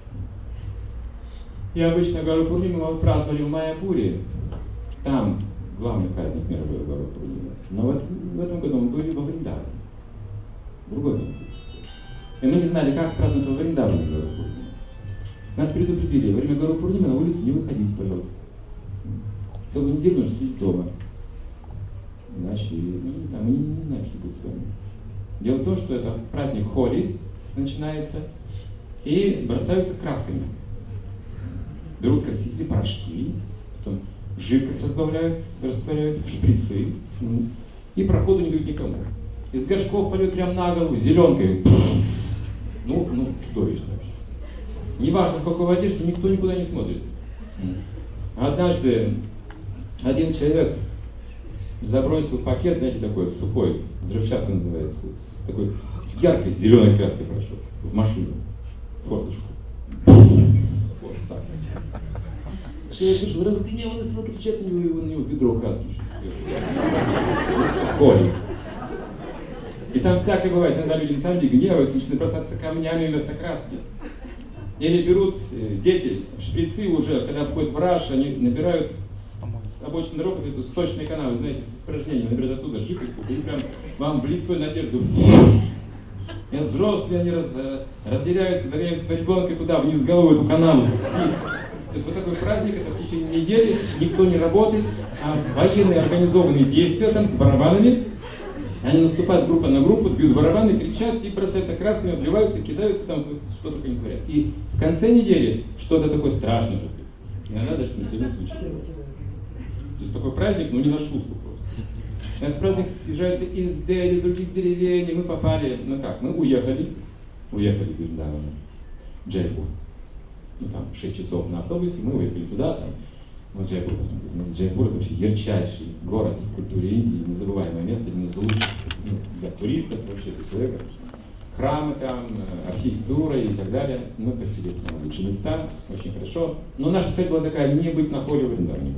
S1: И обычно Гаура Пурниму мы праздновали в Майяпуре. Там главный праздник мировой Гаура Пурнима. Но вот в этом году мы были во Вриндаване. Другое место. И мы не знали, как праздновать во Вриндаване Гаура Пурнима. Нас предупредили, во время Гаура Пурнимы на улицу не выходите, пожалуйста. Целую неделю нужно сидеть дома. Иначе, мы не знаем, что будет с вами. Дело в том, что это праздник Холи начинается, и бросаются красками. Берут красители, порошки, потом жидкость растворяют в шприцы, и проходу не дают никому. Из горшков польют прямо на голову зеленкой. Чудовищно вообще. Неважно, в какой одежде, никто никуда не смотрит. Однажды один человек забросил пакет, знаете, такой сухой, взрывчатка называется, с такой яркой зеленой краской порошок в машину, в форточку. Вот так. Человек вышел разгневанный, стал кричать на него ведро краски. Ой. И там всякое бывает. Иногда люди на самом деле гневаются, начинают бросаться камнями вместо краски. Или берут дети в шприцы уже, когда входят в раж, они набирают с обочины дорог, это сточные канавы, знаете, с испражнением, набирают оттуда жидкость, и прям вам в лицо и на одежду. И взрослые, они разделяются, гоняют ребенка туда, вниз головой эту канаву. То есть вот такой праздник, это в течение недели, никто не работает, а военные организованные действия там с барабанами. Они наступают группа на группу, бьют барабаны, кричат и бросаются красками, обливаются, кидаются, там что только не говорят. И в конце недели что-то такое страшное же происходит. Иногда даже смертельный случай. То есть такой праздник, не на шутку просто. На этот праздник съезжаются из Дели, других деревень, и мы попали, мы уехали из Вриндавана, Джайпур. Там 6 часов на автобусе, мы уехали туда, Джайпур посмотрели. Джайпур это вообще ярчайший город в культуре Индии, незабываемое место, один из лучших для туристов вообще, для человека. Храмы там, архитектура и так далее. Мы посетили самые лучшие места, очень хорошо. Но наша цель была такая, не быть на Холе в Вриндаване.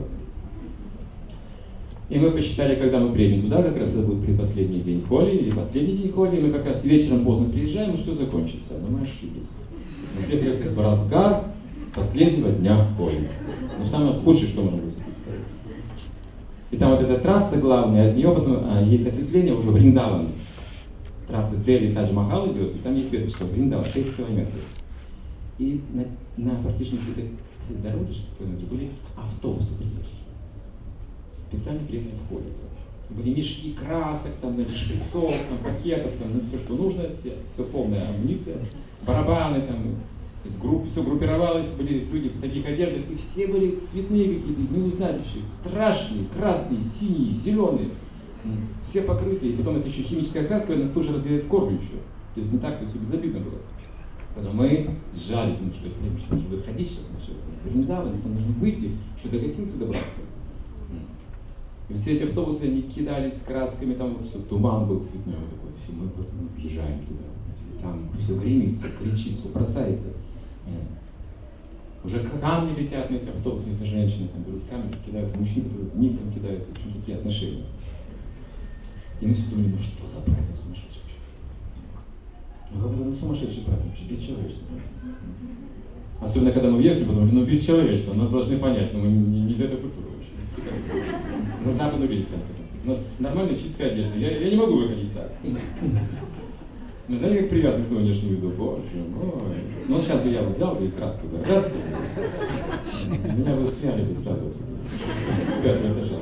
S1: И мы посчитали, когда мы приедем туда, как раз это будет предпоследний день Холи, или последний день Холи, мы как раз вечером поздно приезжаем, и все закончится. Но мы ошиблись. Мы приехали в разгар последнего дня Холи. Самое худшее, что можно было себе представить. И там вот эта трасса главная, от нее потом есть ответвление уже в Вриндаван. Трасса Дели Тадж-Махал идет, и там есть веточка Вриндаван, 6 километров. И на протяжении всей дороги 6 километров были автобусы приезжие. Специально приехали в Холи. Были мешки красок, шприцов, пакетов, все, что нужно, все полная амуниция, барабаны, то есть все группировалось, были люди в таких одеждах, и все были цветные какие-то, не узнать вообще, страшные, красные, синие, зеленые, все покрытые, и потом это еще химическая краска, она тоже разъедает кожу еще, то есть не так, то есть безобидно было. Потом мы сжались, что же выходить сейчас, в Вриндаван, там нужно выйти, еще до гостиницы добраться. И все эти автобусы, они кидались красками, там все, туман был цветной такой, все, мы въезжаем туда, там все гремит, все кричит, все бросается. Уже камни летят на эти автобусы, это женщины там берут камни, кидают, мужчины берут, в них там кидаются, в общем, такие отношения. И мы все думали, ну что за праздник сумасшедший вообще? Ну как это сумасшедший праздник, вообще бесчеловечный праздник. Особенно когда мы уехали, подумали, ну бесчеловечно, нас должны понять, но мы не из этой культуры вообще. Мы западные люди, в конце концов. У нас нормальная чистая одежда, я не могу выходить так. Ну, знаете, как привязаны к своему внешнему виду? Боже мой. Ну, сейчас бы я вот взял бы и краску бы раз. Меня бы сняли бы сразу с 5-го этажа.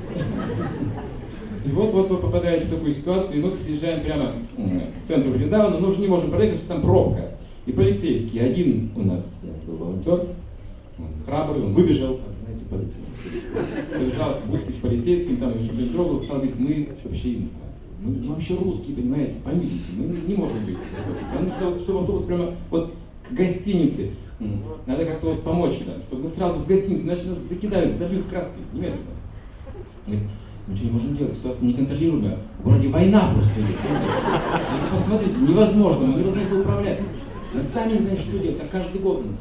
S1: И вот вы попадаете в такую ситуацию, и мы подъезжаем прямо к центру Вриндавана, но уже не можем проехать, что там пробка. И полицейский, один у нас был волонтер, он храбрый, он выбежал, знаете, побежал к будке с полицейским, там никто не трогал, стал говорить, мы вообще иностранцы. Мы вообще русские, понимаете, помилуйте, мы не можем быть из автобуса. Нам нужно, чтобы автобус прямо вот к гостинице. Надо как-то вот помочь нам, чтобы мы сразу в гостиницу, иначе нас закидают, забьют краской, немедленно. Говорит, мы ничего не можем делать, ситуация неконтролируемая. В городе война просто идет. Посмотрите, невозможно, мы невозможно управлять. Мы сами не знаем, что делать, а каждый год у нас.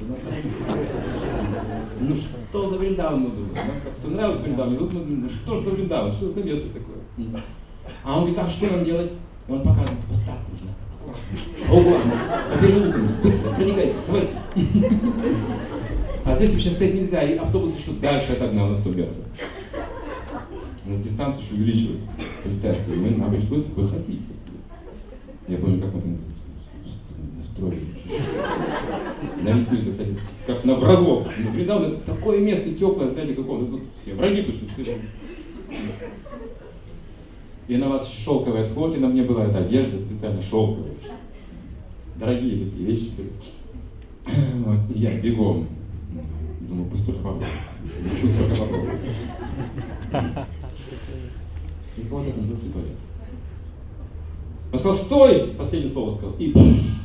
S1: Ну что за Вриндаван мы думаем? Нам как все нравилось Вриндаван, ну что же за Вриндаван, что за место такое? А он говорит, а что нам делать? И он показывает, вот так нужно. По углам, по переулкам, быстро, проникайте, давайте. А здесь вообще стоять нельзя, и автобус еще дальше отогнал на 100 метров. У нас дистанция еще увеличилась. Представьте, нам пришлось выходить. Я помню, как мы это строили. На весь мир, кстати, как на врагов. Ну, Вриндаван это такое место теплое, знаете, какое-то. Тут все враги пришли, все. И на вас шелковая ткань, на мне была эта одежда специально шелковая. Дорогие такие вещи. Вот, и я бегом. Думаю, пусть только попробует. Пусть только попробует. И кого-то там засыпали. Он сказал, стой! Последнее слово сказал. И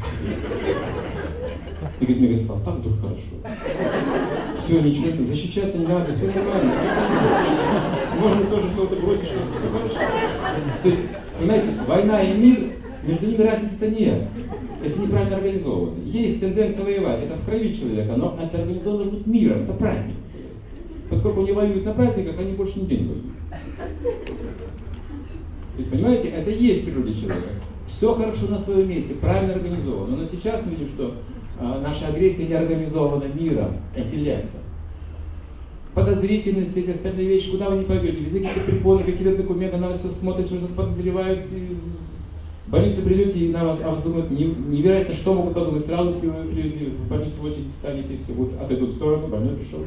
S1: говорит, мне стало так вдруг хорошо. Все, ничего не защищаться не надо, все нормально. Можно тоже кого-то бросить, что все хорошо. То есть, понимаете, война и мир, между ними разницы-то нет, если неправильно организованы. Есть тенденция воевать, это в крови человека, но это организовано должно быть миром, это праздник. Поскольку они воюют на праздниках, они больше нигде не воюют. То есть, понимаете, это и есть в природе человека. Все хорошо на своем месте, правильно организовано. Но сейчас мы видим, что наша агрессия не организована миром, интеллектом. Подозрительность, все эти остальные вещи, куда вы не пойдете, везде какие-то препоны, какие-то документы, на вас все смотрят, что-то подозревают, и в больницу придете, и на вас, а вас думают, невероятно, что могут подумать, сразу, если вы придете в больницу в очередь, встанете, все будут отойдут в сторону, больной пришел.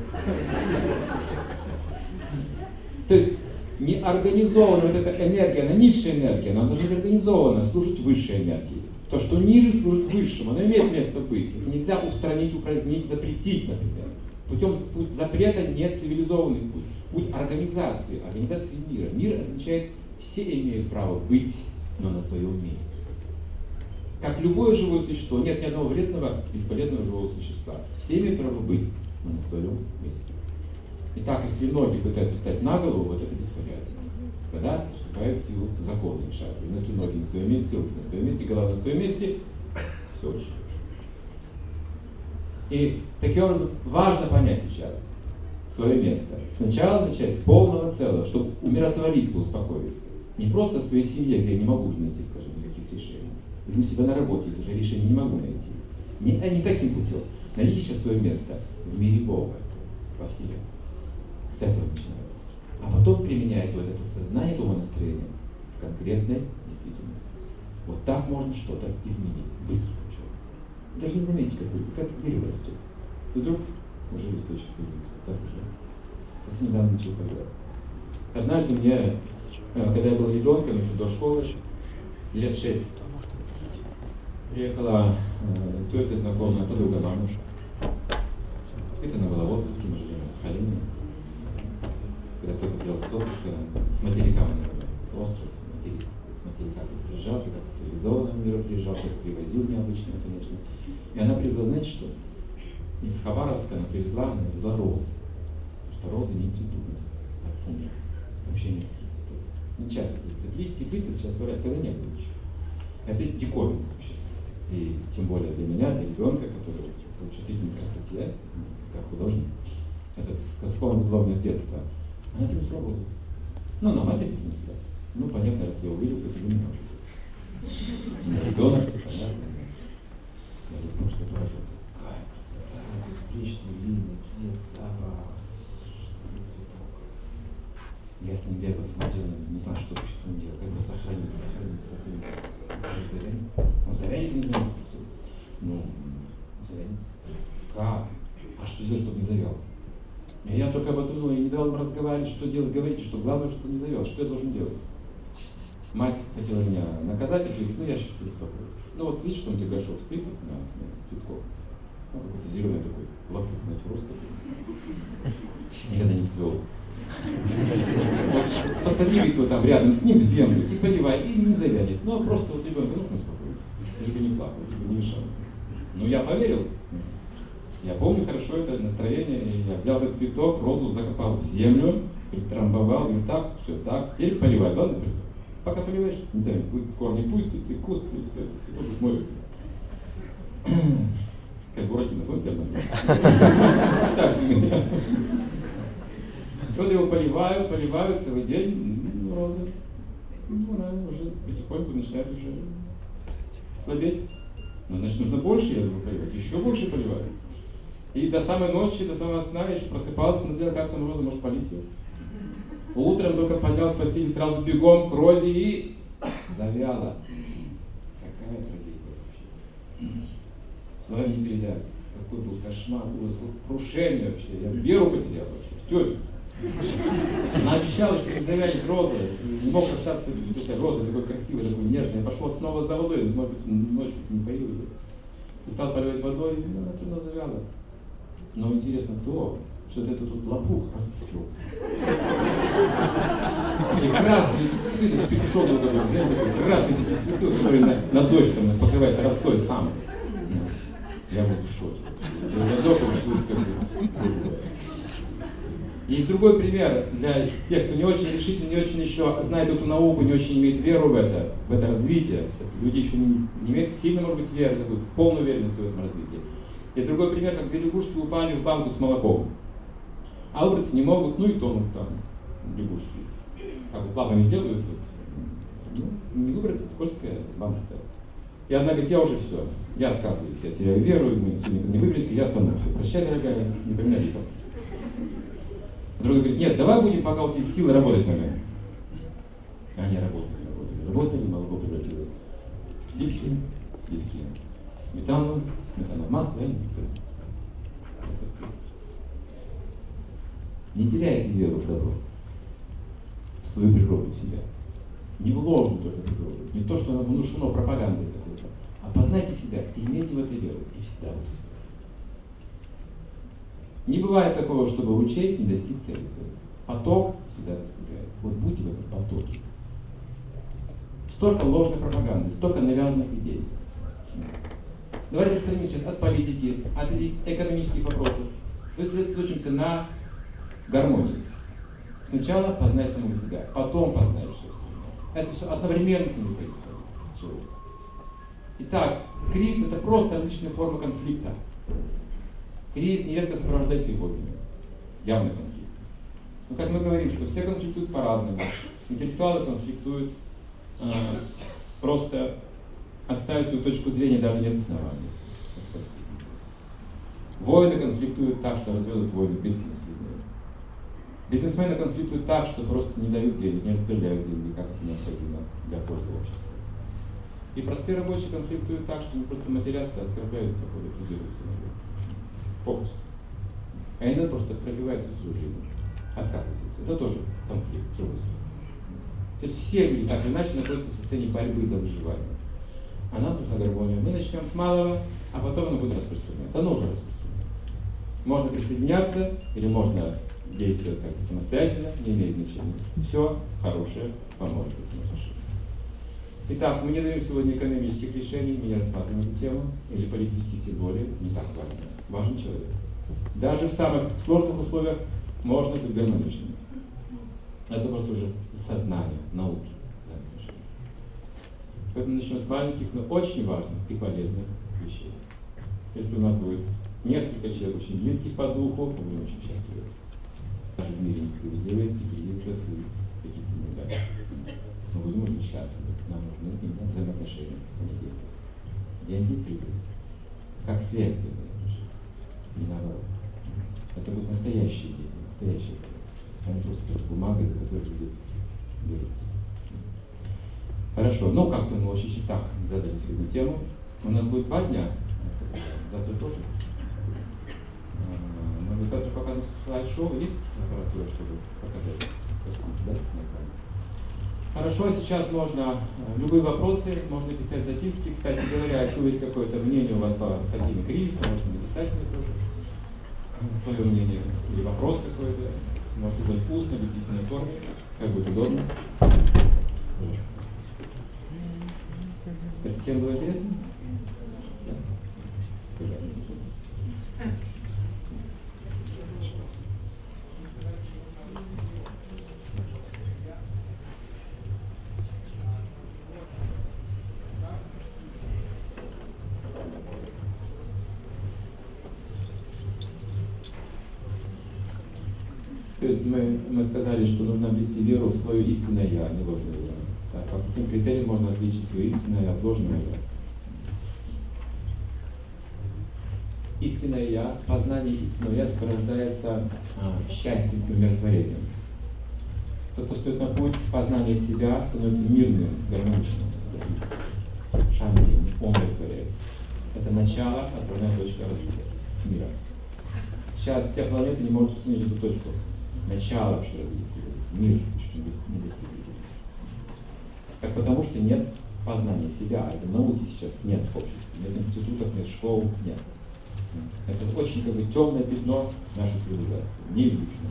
S1: То есть, не организована вот эта энергия, она низшая энергия, она должна быть организована, служить высшей энергии. То, что ниже, служит высшему, оно имеет место быть. Это нельзя устранить, упразднить, запретить, например. Путь запрета не цивилизованный путь. Путь организации мира. Мир означает, все имеют право быть, но на своем месте. Как любое живое существо, нет ни одного вредного, бесполезного живого существа. Все имеют право быть, но на своем месте. Итак, если ноги пытаются встать на голову, вот это беспорядок. Тогда вступает в силу закон шага. Если ноги на своем месте, руки на своем месте, голова на своем месте, все очень хорошо. И таким образом важно понять сейчас свое место. Сначала начать с полного целого, чтобы умиротвориться, успокоиться. Не просто в своей семье, где я не могу найти, скажем, никаких решений. Ведь у себя на работе уже решений не могу найти. Не таким путем. Найдите сейчас свое место в мире Бога, во Вселенной. С этого начинает. А потом применяет вот это сознание, умонастроение в конкретной действительности. Вот так можно что-то изменить быстрым путем. Даже не заметите, как дерево растет. И вдруг уже листочек появился. Так уже. Совсем недавно начал появляться. Однажды мне, когда я был ребенком, еще до школы, лет 6, приехала тетя знакомая, подруга мамы. Это она была в отпуске, мы жили на Сахалине. Когда кто-то приехал с отпуска, с материка мы называем, остров, материк. С материка приезжал, когда с цивилизованного мира приезжал, что-то привозил необычное, конечно. И она привезла, знаете что? Из Хабаровска она привезла розы. Потому что розы не цветут на Сахалине. Вообще никаких цветов. Не часто эти теплицы сейчас говорят, тогда не было ничего. Это диковинка вообще. И тем более для меня, для ребенка, который чувствителен к красоте, как художник, этот склон сблок с детства, она принесла воду. Ну, нам ответить принесла. Ну, понятно, раз я увидел, то это не может быть. Ребенок, все понятно. Я вот просто поражен. Какая красота, безупречный линия, цвет, запах, что за цветок. Я с ним бегал, смотрел, не знаю, что вообще с ним делать, как бы сохранить. Завянет? Он завянет, не знаю, спросил. Ну, завянет. Как? А что делать, чтобы не завял? И я только об этом думал, я не давал им разговаривать, что делать, говорите, что главное, чтобы не завял, что я должен делать? Мать хотела меня наказать, а говорит, ну я сейчас успокою. Ну вот видишь, что он тебе горшок стоит на цветков. Ну, какой-то зеленый такой, лапник, знаете, рост такой. Никогда не свел. Вот, посади его там рядом с ним в землю и поливай, и не завянет. Ну, а просто вот ребенка нужно успокоить. Либо не плакал, либо не мешал. Ну, я поверил. Я помню хорошо это настроение. Я взял этот цветок, розу закопал в землю, притрамбовал, говорю, так, все, так, теперь поливай, ладно, поливай. Пока поливаешь, не знаю, корни пустит, и куст, и все, это цветок будет мой. Как Буратино, помните об этом? Так же меня. Вот я его поливаю целый день, розы. Ну, она уже потихоньку начинает уже слабеть. Но значит, нужно больше я его поливать, еще больше поливаю. И до самой ночи, до самого сна я еще просыпался, смотрел, как там роза, может, полить ее. Утром только поднялся с постели, сразу бегом к розе и завяла. Какая трагедия вообще. Слова не передать. Какой был кошмар, ужас, крушение вообще. Я веру потерял вообще в тетю. Она обещала, что не завянет роза. Не мог остаться без этой розы, такой красивой, такой нежной. Я пошел снова за водой, может быть, ночью не поил ее. И стал поливать водой, и она все равно завяла. Но интересно то, что это тут лопух расцвел. Красные цветы, так петушок был такой, красные такие цветы, которые на дождь там покрываются росой сам. Я был в шоке. Я задохал, что есть другой пример для тех, кто не очень решительно, не очень еще знает эту науку, не очень имеет веру в это развитие. Сейчас люди еще не имеют сильно, может быть, веры, такую полную уверенность в этом развитии. Есть другой пример, как две лягушки упали в банку с молоком. А выбраться не могут, ну и тонут там лягушки. Как бы плавно не делают, вот, ну, не выбраться, скользкая банка-то. И одна говорит, я уже все, я отказываюсь, я теряю веру, мы никуда не выберемся, я тону, все, прощай, дорогая, не поминай лихо. Другой говорит, нет, давай будем, пока вот есть силы, работать ногами. Они работали, молоко превратилось в сливки, сметану в масло, и не теряйте веру в добро, в свою природу, в себя. Не в ложную только природу, не то, что оно внушено пропагандой какой-то, а познайте себя и имейте в этой веру, и всегда будет успех. Не бывает такого, чтобы ручей не достиг цели своей. Поток всегда достигает. Вот будьте в этом потоке. Столько ложной пропаганды, столько навязанных идей. Давайте стремимся от политики, от этих экономических вопросов. То есть сосредоточимся на гармонии. Сначала познай самого себя, потом познай все остальное. Это все одновременно с ними происходит. Итак, кризис — это просто различные формы конфликта. Кризис нередко сопровождается любовью. Явный конфликт. Но как мы говорим, что все конфликтуют по-разному. Интеллектуалы конфликтуют, просто оставив свою точку зрения, даже нет основания. Воины конфликтуют так, что разведут войны бессмысленные. Бизнесмены конфликтуют так, что просто не дают денег, не распределяют деньги, как это необходимо для пользы общества. И простые рабочие конфликтуют так, что не просто матерятся, а оскорбляются, ходят, трудируются. Попросту. А иногда просто пробиваются свою жизнь, отказываются. Это тоже конфликт, с другой стороны. То есть все люди так или иначе находятся в состоянии борьбы за выживание. А нам нужна гармония. Мы начнем с малого, а потом оно будет распространяться. Оно уже распространяется. Можно присоединяться или можно действовать как бы самостоятельно, не имеет значения. Все хорошее поможет этому отношению. Итак, мы не даем сегодня экономических решений, мы не рассматриваем эту тему, или политических, тем более, не так важно. Важен человек. Даже в самых сложных условиях можно быть гармоничным. Это просто уже сознание, науки. Поэтому начнем с маленьких, но очень важных и полезных вещей. Если у нас будет несколько человек очень близких по духу, мы будем очень счастливы. Даже в мире несправедливости, кризисов и каких-то неудач. Мы будем очень счастливы. Нам нужны именно взаимоотношения, а не деньги. Деньги придут как следствие взаимоотношений, не наоборот. Это будут настоящие деньги, настоящие богатства, а не просто какая-то бумага, за которую люди дерутся. Хорошо, ну как-то мы в общих чертах задали сегодня тему. У нас будет 2 дня, завтра тоже. Мы будем завтра показывать слайд-шоу, есть аппаратура, чтобы показать картинки, да, на экране? Хорошо, сейчас можно любые вопросы, можно писать записки. Кстати говоря, если есть какое-то мнение у вас по теме кризиса, можно написать мне тоже свое мнение или вопрос какой-то. Можете делать устно или в письменной форме, как будет удобно. Эта тема была интересна? Да. То есть мы сказали, что нужно обрести веру в свое истинное «я», не ложное «я». Так, по каким критериям можно отличить свое истинное от ложного «я»? Истинное «я», познание истинного «я» сопровождается счастьем и умиротворением. Тот, кто стоит на путь познания себя, становится мирным, гармоничным. Шанти, он умиротворяется. Это начало, отправная точка развития мира. Сейчас вся планета не может установить эту точку. Начало вообще развития. Мир еще не достиг. Так потому что нет познания себя. Это науки сейчас нет в обществе. Нет институтов, нет школ, нет. Это очень темное пятно нашей цивилизации. Неизученное.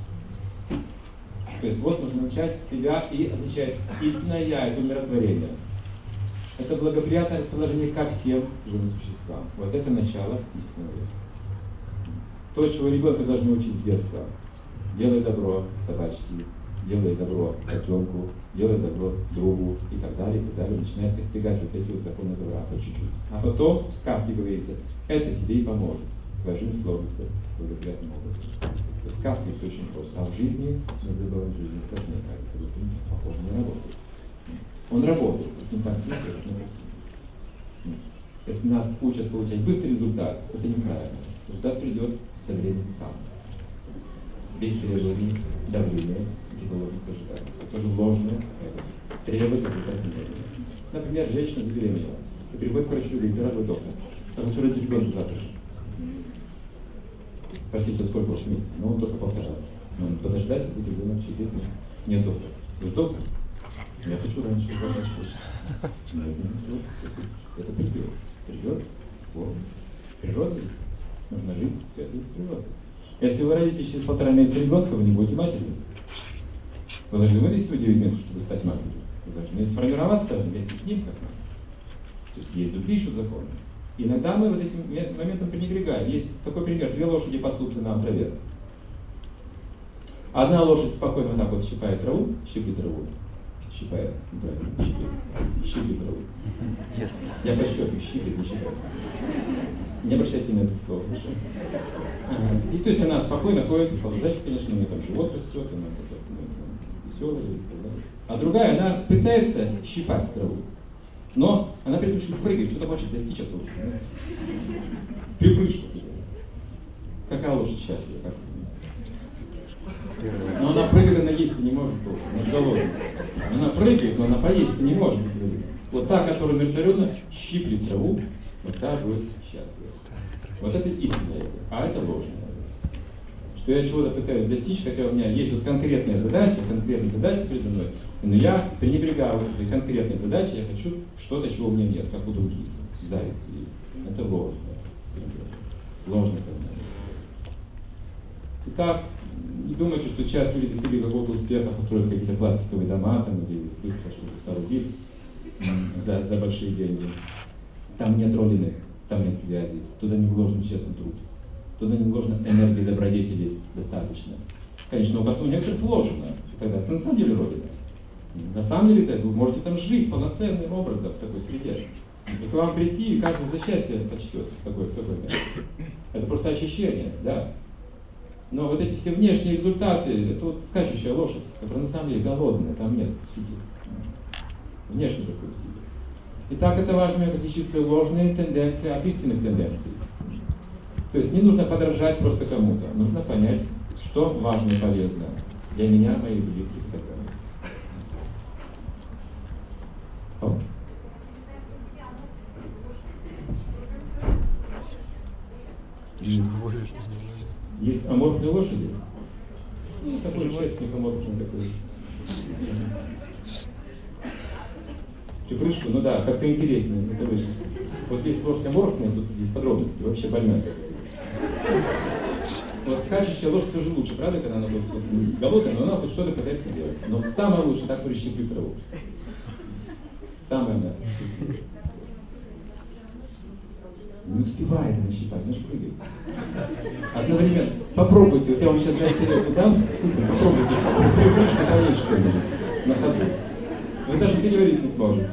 S1: То есть вот нужно начать с себя и означает истинное «я» — это умиротворение. Это благоприятное расположение ко всем живым существам. Вот это начало истинного «я». То, чего ребенка должны учить с детства. Делай добро собачке, делай добро котенку, делай добро другу и так далее, начинает постигать вот эти вот законы добра по чуть-чуть. А потом в сказке говорится, это тебе и поможет. Твоя жизнь сложится благоприятным образом. То есть в сказке все очень просто, а в жизни мы забываем, в жизни сложнее, кажется, этот принцип, похоже, не работает. Он работает, просто не так быстро, как мы хотим. Если нас учат получать быстрый результат, это неправильно. Результат придет со временем сам. Без требований, давления, каких-то ложных ожиданий. Это тоже ложное требовать результат немедленно. Например, женщина забеременела и приходит к врачу и говорит, дорогой доктор, я хочу родить ребенка завтра же. Простите, сколько уж месяцев? Но он только 1,5. Но надо подождать, и будет ребенок через 9 месяцев. Нет, доктор. Вы доктор? Я хочу раньше, это придет. Придет. Вот. Природа. Нужно жить с этой природой. Если вы родите через 1,5 месяца ребенка, вы не будете матерью. Вы должны вынести 9 месяцев, чтобы стать матерью. Вы должны сформироваться вместе с ним как мать. То есть есть другие еще законы. Иногда мы вот этим моментом пренебрегаем. Есть такой пример. 2 лошади пасутся на траве. Одна лошадь спокойно вот так вот щипает траву, щиплет траву. Щипает, неправильно, щиплет траву. Я по щеке щиплет, не щипает. Не обращайте на это слово, хорошо? И то есть она спокойно ходит, по лужайке, конечно, у нее там живот растет, она как-то становится веселой и так далее. А другая, она пытается щипать траву. Но она при этом еще прыгает, что-то хочет достичь особо. Припрыжку. Какая лошадь счастлива, как вы думаете? Но она прыгает, она есть не может тоже, она же голодная. Она прыгает, но она поесть не может. Вот та, которая умиротворенно щиплет траву, вот та будет счастлива. Вот это истинное, а это ложное. Что я чего-то пытаюсь достичь, хотя у меня есть вот конкретная задача передо мной, но я пренебрегаю этой конкретной задачей, я хочу что-то, чего у меня нет, как у других. Зависть есть. Это ложное. Ложное понимание. Итак, не думайте, что часть людей достигли какого-то успеха, построив какие-то пластиковые дома там, или быстро что-то соорудив за большие деньги. Там нет родины, там нет связи, туда не вложен честный труд. Туда не вложена энергия добродетели достаточно. Конечно, у некоторых вложено, тогда это на самом деле родина. На самом деле вы можете там жить полноценным образом в такой среде. И к вам прийти, и каждый за счастье почтет в такое место. Это просто очищение, да. Но вот эти все внешние результаты, это вот скачущая лошадь, которая на самом деле голодная, там нет сути. Внешне такой сути. Итак, это важно отличить свои ложные тенденции от истинных тенденций. То есть не нужно подражать просто кому-то, нужно понять, что важно и полезно для меня, моих близких и так далее. Есть аморфные лошади. Ну, такой человечник аморфный такой. Чупрышку, ну да, как-то интересно, это выше. Вот есть лошадь аморфная, тут есть подробности, вообще больная. Вот скачущая лошадь тоже лучше, правда, когда она будет голодная, но она хоть что-то пытается делать. Но самое лучшее, так, который щиплет траву. Самое, да. Не успевает она щипать, она же прыгает. Одновременно. Попробуйте, вот я вам сейчас дайте дам, попробуйте, ручку поесть что-нибудь на ходу. Вы даже переварить не сможете.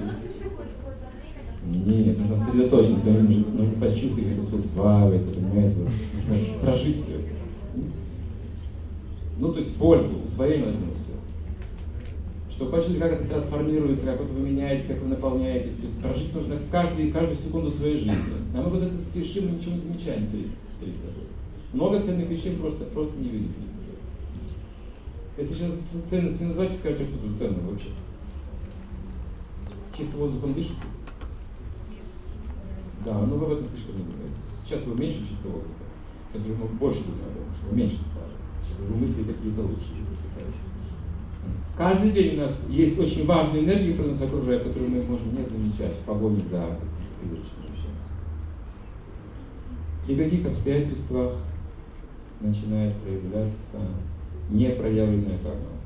S1: Нет, нужно сосредоточиться, нужно почувствовать, как это все усваивается, понимаете, нужно прожить все это. Ну, то есть пользу, усвоение должно быть все. Чтобы почувствовать, как это трансформируется, как вот вы меняетесь, как вы наполняетесь. То есть прожить нужно каждую секунду своей жизни. А мы вот это спешим, мы ничего не замечаем перед собой. Много ценных вещей просто не видим перед собой. Если сейчас ценности назвать, то скажете, что тут ценного вообще. Чисто воздухом дышите? Да, но вы об этом слишком не думаете. Сейчас вы меньше чистого воздуха. Сейчас уже больше думаете об этом, что вы меньше спрашиваете. Уже мысли какие-то лучше. Каждый день у нас есть очень важные энергии, которые нас окружают, которые мы можем не замечать в погоне за какими-то призрачными вещами. При каких обстоятельствах начинает проявляться непроявленная карма?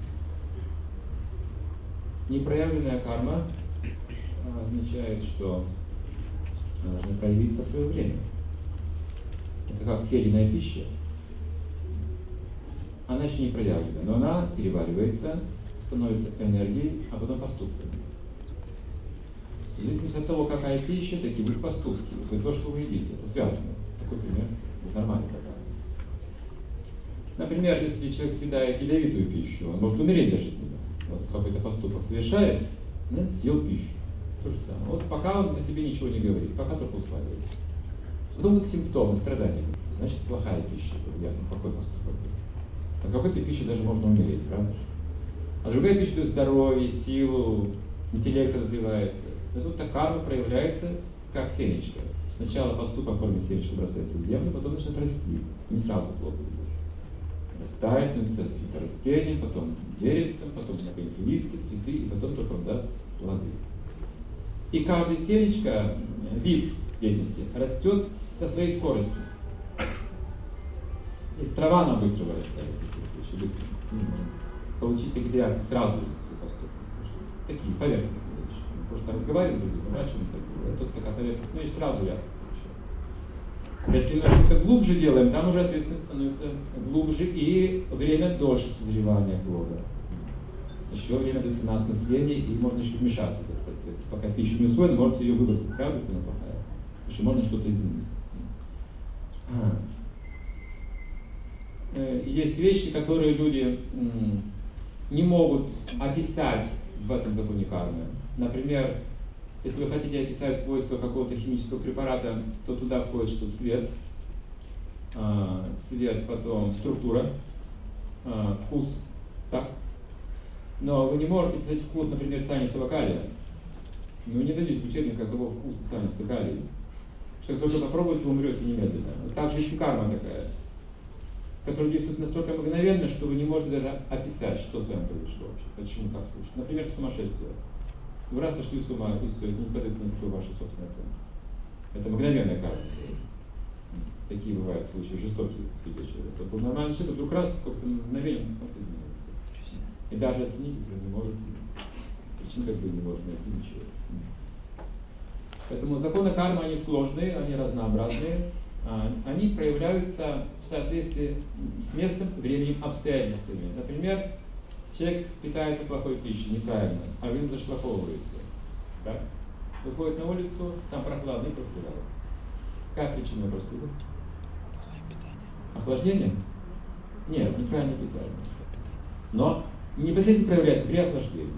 S1: Непроявленная карма означает, что она должна проявиться в свое время. Это как съеденная пища. Она еще не проявлена, но она переваривается, становится энергией, а потом поступками. В зависимости от того, какая пища, такие будут поступки. Вот то, что вы едите, это связано. Такой пример нормальный какая. Например, если человек съедает ядовитую пищу, он может умереть даже от нее. Вот какой-то поступок совершает, съел пищу. То же самое. Вот пока он о себе ничего не говорит, пока только усваивается. Потом будут симптомы, страдания. Значит, плохая пища, ясно, плохой поступок. От какой-то пищи даже можно умереть, правда? А другая пища дает здоровье, силу, интеллект развивается. То есть вот эта карма проявляется как семечко. Сначала поступок в форме семечка бросается в землю, потом начинает расти. Не сразу плод будет. Растает, становится каким-то растением, потом деревцем, потом наконец листья, цветы, и потом только он даст плоды. И каждая семечко, вид деятельности, растет со своей скоростью. Из трава она быстро вырастает, очень быстро. Мы можем получить какие-то реакции сразу же со своей поступки. Такие поверхностные вещи. Мы просто разговариваем друг с другом, о чем это было. Это такая поверхностная вещь, сразу реакция получаем. Если мы что-то глубже делаем, там уже ответственность становится глубже и время дольше созревания плода. Еще время дается на осмысление, и можно еще вмешаться в этот процесс. Пока пища не усвоена, можете ее выбросить, правда, если она плохая. Еще можно что-то изменить. Есть вещи, которые люди не могут описать в этом законе кармы. Например, если вы хотите описать свойства какого-то химического препарата, то туда входит что? Цвет, потом структура, вкус, так? Но вы не можете писать вкус, например, цианистого калия. Ну, не дадите учебника, какого вкуса цианистого калия. Что только попробуете, вы умрете немедленно. Также и карма такая, которая действует настолько мгновенно, что вы не можете даже описать, что с вами произошло вообще, почему так случилось. Например, сумасшествие. Вы раз сошли с ума, и все, это не подается никакой вашей собственной оценке. Это мгновенная карма называется. Такие бывают случаи, жестокие для человека. Вот был нормальный человек, вдруг раз, как-то мгновенно изменился. И даже оценить это не может, причин как бы не может найти ничего. Поэтому законы кармы, они сложные, они разнообразные. Они проявляются в соответствии с местом, временем, обстоятельствами. Например, Человек питается плохой пищей, неправильно, организм зашлаковывается. Так? Выходит на улицу, там прохладно и простывает. Какая причина простуды? Охлаждение? Нет, неправильное питание. Но непосредственно проявляется при охлаждении.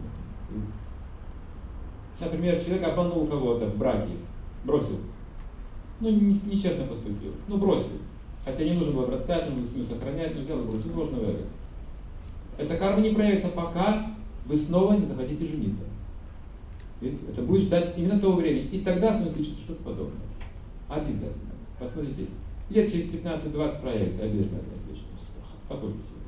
S1: Например, человек обманул кого-то в браке, бросил. Ну, нечестно поступил. Ну, бросил. Хотя не нужно было бросать, нужно семью сохранять, но взял и бросил ложного эго. Эта карма не проявится, пока вы снова не захотите жениться. Видите? Это будет ждать именно того времени. И тогда с вами случится что-то подобное. Обязательно. Посмотрите, лет через 15-20 проявится обязательно эта вещь. С такой же силой.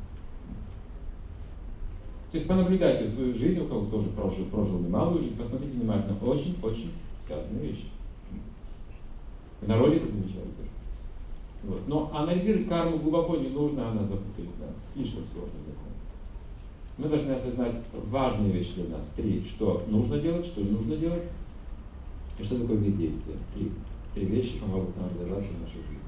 S1: То есть понаблюдайте свою жизнь, у кого тоже прожил немалую жизнь, посмотрите внимательно. Очень-очень связанные вещи. В народе это замечали тоже. Вот. Но анализировать карму глубоко не нужно, она запутает нас. Слишком сложный закон. Мы должны осознать важные вещи для нас. 3. Что нужно делать, что не нужно делать. И что такое бездействие. 3 вещи помогут нам разобраться в нашей жизни.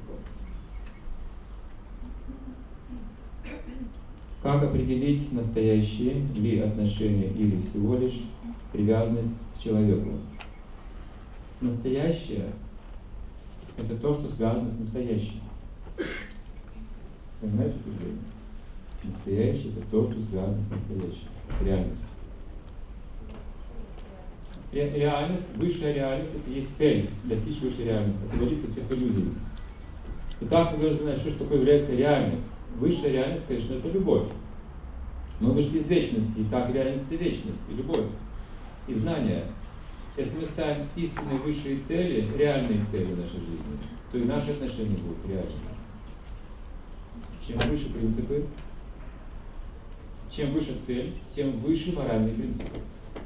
S1: Как определить, настоящие ли отношения или всего лишь привязанность к человеку? Настоящее – это то, что связано с настоящим. Понимаете утверждение? Настоящее – это то, что связано с настоящим, с реальностью. Реальность, высшая реальность – это и есть цель достичь высшей реальности, освободиться от всех иллюзий. Итак, мы должны знать, что такое является реальность. Высшая реальность, конечно, это любовь. Мы вышли из вечности, и так реальность и вечность, и любовь, и знание. Если мы ставим истинные высшие цели, реальные цели в нашей жизни, то и наши отношения будут реальными. Чем выше принципы, чем выше цель, тем выше моральные принципы.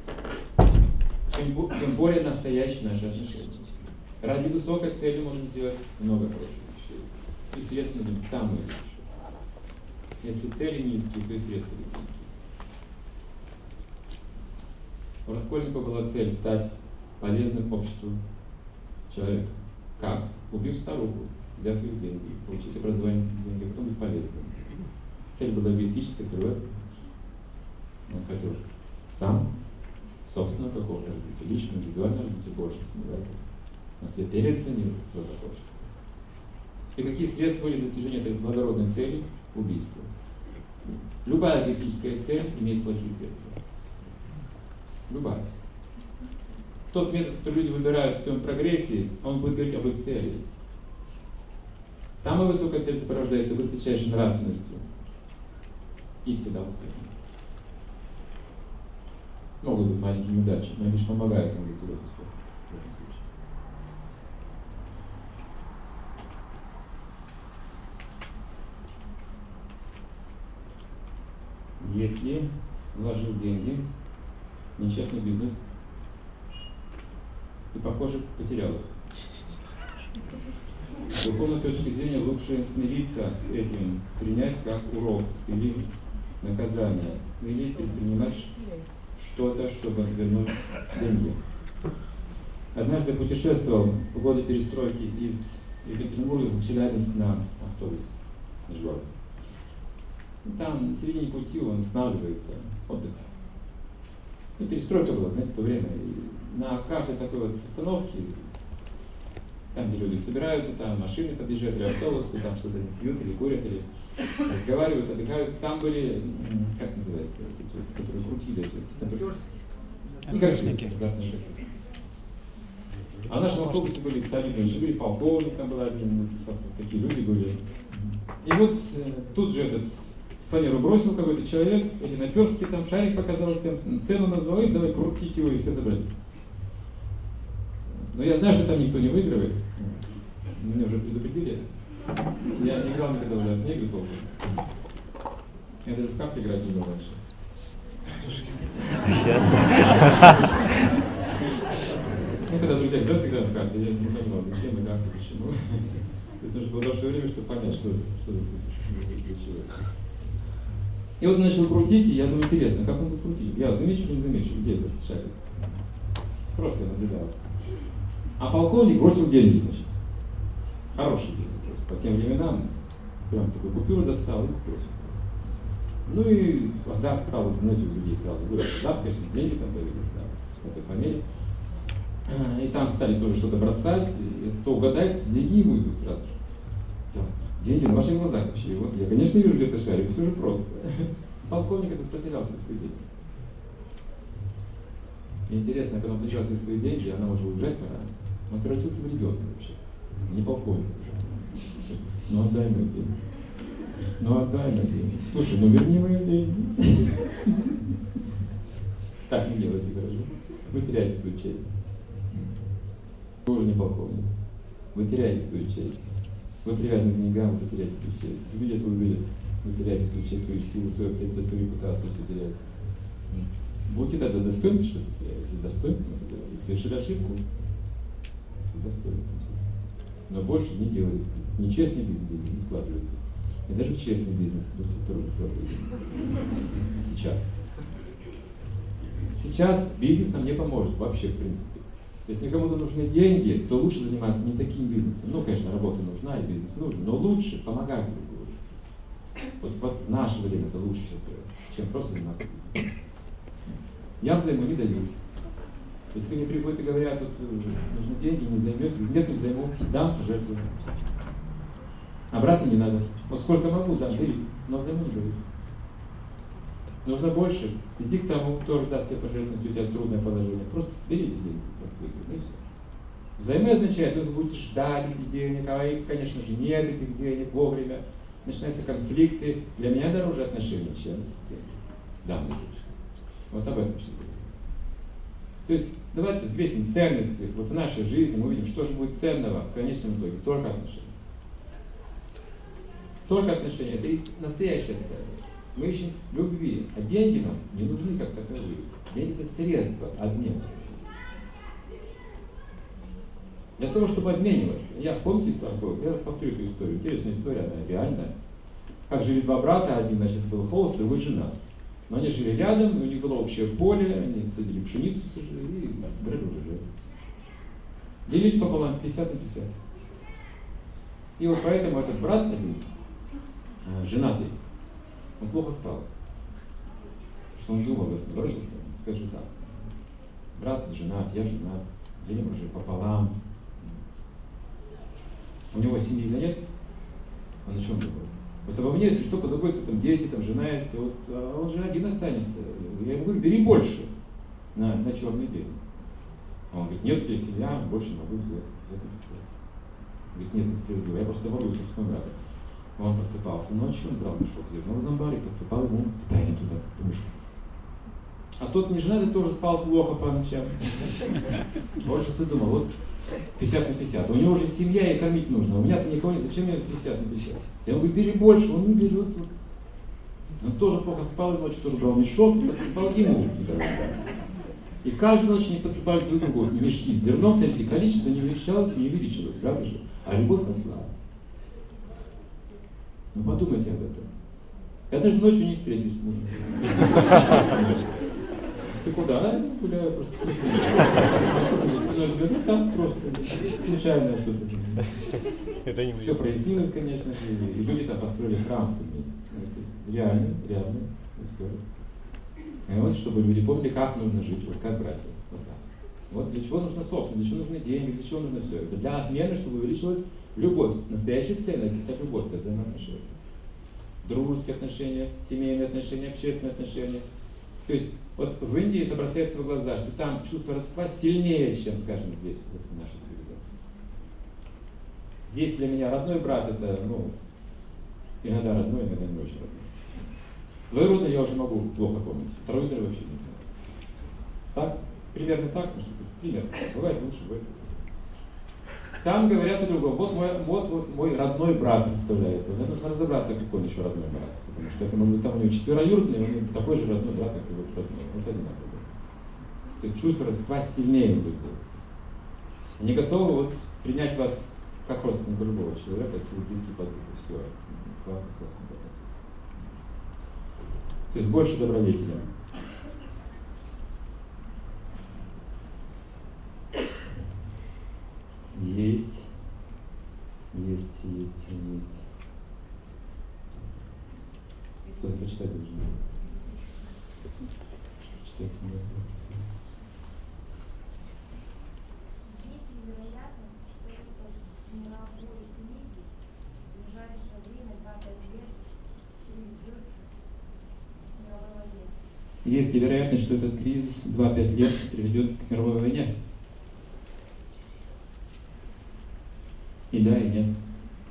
S1: Тем более настоящие наши отношения. Ради высокой цели можем сделать много хороших вещей. И средства будут самые лучшие. Если цели низкие, то и средства будут низкие. У Раскольникова была цель стать полезным обществу человека. Как? Убив старуху, взяв ее деньги, получить образование, деньги, а потом быть полезным. Цель была эгоистическая, согласна? Он хотел сам собственного какого-то развития, личного, индивидуального развития больше сомневается. Но свет переоценил глазах общества. И какие средства были достижения этой благородной цели? Убийство. Любая эгоистическая цель имеет плохие средства. Любая. Тот метод, который люди выбирают в своем прогрессе, он будет говорить об их цели. Самая высокая цель сопровождается высочайшей нравственностью и всегда успехом. Могут быть маленькие неудачи, но они лишь помогают им достигать успеха в этом случае. Если вложил деньги в нечестный бизнес и, похоже, потерял их. С духовной точки зрения лучше смириться с этим, принять как урок или наказание, или предпринимать что-то, чтобы вернуть деньги. Однажды путешествовал в годы перестройки из Екатеринбурга в Челябинск на автобус межгород. Там на середине пути он останавливается, отдых. И перестройка была, знаете, в то время. И на каждой такой вот остановке, там, где люди собираются, там машины подъезжают, или автобусы, там что-то пьют, или курят, или разговаривают, отдыхают. Там были, как называется, эти вот, которые крутили эти игрушки. А в нашем автобусе были солидные, были полковник, там был один, такие люди были. И вот тут же этот фанеру бросил какой-то человек, эти наперстки, там шарик показал всем, цену назвал, и давай крутить его, и все забрались. Но я знаю, что там никто не выигрывает. Меня уже предупредили. Я не играл никогда уже в игры толком. Я даже в карты играть не умел раньше. Ну, когда друзья говорят, сыграем в карты, я не понимал, зачем и как, и почему. То есть нужно было большое время, чтобы понять, что за суть для человека. И вот начал крутить, и я думаю, интересно, как он будет крутить? Я замечу или не замечу, где этот шарик? Просто я наблюдал. А полковник бросил деньги, значит. Хорошие деньги просто. По тем временам прям такую купюру достал и бросил. Ну и азарт стал, знаете, у людей сразу вырос. Азарт, конечно, деньги там появились, да, в этой фамилии. И там стали тоже что-то бросать, и то угадайте, деньги ему идут сразу же. Да. Деньги на ваших глазах вообще. Вот я, конечно, вижу где-то шарик, все же просто. Полковник этот потерял все свои деньги. Интересно, когда он потерял все свои деньги, она уже уезжать пора. Он превратился в ребенка вообще. Не полковник уже. Ну отдай мои деньги. Ну отдай мои деньги. Слушай, ну верни мои деньги. Так не делайте, хорошо? Вы теряете свою честь. Вы уже не полковник. Вы теряете свою честь. Вы привязаны к деньгам, вы потеряете свою честь. Если видят, вы увидят, вы теряете свою честь, свою силу, свою авторитет, свою репутацию, все теряете. Будете тогда достойны, что-то теряете, с достоинством это делаете. Совершили ошибку, с достоинством. Но больше не делайте. Нечестный бизнес не вкладывайте. И даже в честный бизнес будьте осторожны, вкладывайте. Сейчас. Сейчас бизнес нам не поможет вообще, в принципе. Если кому-то нужны деньги, то лучше заниматься не таким бизнесом. Ну, конечно, работа нужна и бизнес нужен, но лучше помогать другому. Вот в наше время это лучше сейчас делать, чем просто заниматься бизнесом. Я взайму не даю. Если мне приходят и говорят, тут нужны деньги, не займете, нет, не займу, дам, пожертвую. Обратно не надо. Вот сколько могу, да, бери, но взайму не даю. Нужно больше, иди к тому, кто даст тебе пожертвовать, если у тебя трудное положение. Просто берите деньги, просто выкинь, и все. Взаймы означает, что вы будете ждать этих денег, а их, конечно же, нет этих денег вовремя. Начинаются конфликты. Для меня дороже отношения, чем деньги. Да, мне лучше. Вот об этом все говорю. То есть давайте взвесим ценности. Вот в нашей жизни мы увидим, что же будет ценного в конечном итоге. Только отношения. Только отношения. Это и настоящая ценность. Мы ищем любви, а деньги нам не нужны как таковые. Деньги – это средство обмена. Для того, чтобы обмениваться. Помните историю? Я повторю эту историю. Интересная история, она реальная. Как жили два брата, один, значит, был холост, другой женат. Но они жили рядом, у них было общее поле, они садили пшеницу и собирали урожай. Делили пополам 50 на 50. И вот поэтому этот брат один, женатый, он плохо спал. Что он думал, если бросился, скажу так. Брат женат, я женат, делим уже пополам. У него семьи нет, он о чем думает? Вот обо мне, если что, позаботятся там дети, там жена есть, вот, а он же один останется. Я ему говорю, бери больше на черный день. А он говорит, нет, у тебя семья, больше не могу взять. Говорит, нет, несправедливо, я просто добавлю собственного брата. Он просыпался ночью, он брал мешок зерна в амбаре, подсыпал ему в тайне туда, по мешку. А тот не женатый тоже спал плохо по ночам. Вот что ты думал, вот 50 на 50. У него уже семья, и кормить нужно. У меня-то никого нет, зачем мне 50 на 50? Я ему говорю, бери больше, он не берет. Вот. Он тоже плохо спал, и ночью тоже брал мешок, и подсыпал ему. И каждую ночь они подсыпали друг другу мешки с зерном, смотрите, количество не увеличалось, не увеличилось, правда же? А любовь росла. Ну подумайте об этом. Я даже ночью не встретились с мужем. Ты куда? А, я гуляю просто. Там просто случайное что-то. Все прояснилось, конечно же, и люди там построили храм в том месте. Это реальная история. И вот чтобы люди помнили, как нужно жить, вот как братья. Вот так. Вот для чего нужна собственность, для чего нужны деньги, для чего нужно все. Это для отмены, чтобы увеличилась любовь. Настоящая ценность – это любовь, это взаимоотношения. Дружеские отношения, семейные отношения, общественные отношения. То есть вот в Индии это бросается в глаза, что там чувство родства сильнее, чем, скажем, здесь, вот в нашей цивилизации. Здесь для меня родной брат это, иногда родной, иногда не очень родной. Двоюродный я уже могу плохо помнить, троюродный вообще не знаю. Так? Примерно так? Примерно. Бывает лучше, бывает хуже. Там говорят по-другому. Вот мой родной брат представляет. Мне нужно разобраться, какой он еще родной брат. Потому что это может быть там у него четвероюродный, у него такой же родной брат, как и вот родной. Вот одинаково. То есть чувство родства сильнее у людей. Они готовы вот принять вас как родственника любого человека, если вы близкий по духу. Все, к вам как родственник относится. То есть больше добродетеля. Есть. Кто-то почитать должен.
S2: Есть ли вероятность, что этот мировой кризис в ближайшее время, 2-5 лет, приведет к мировой войне?
S1: Есть ли вероятность, что этот кризис 2-5 лет приведет к мировой войне? И да, и нет.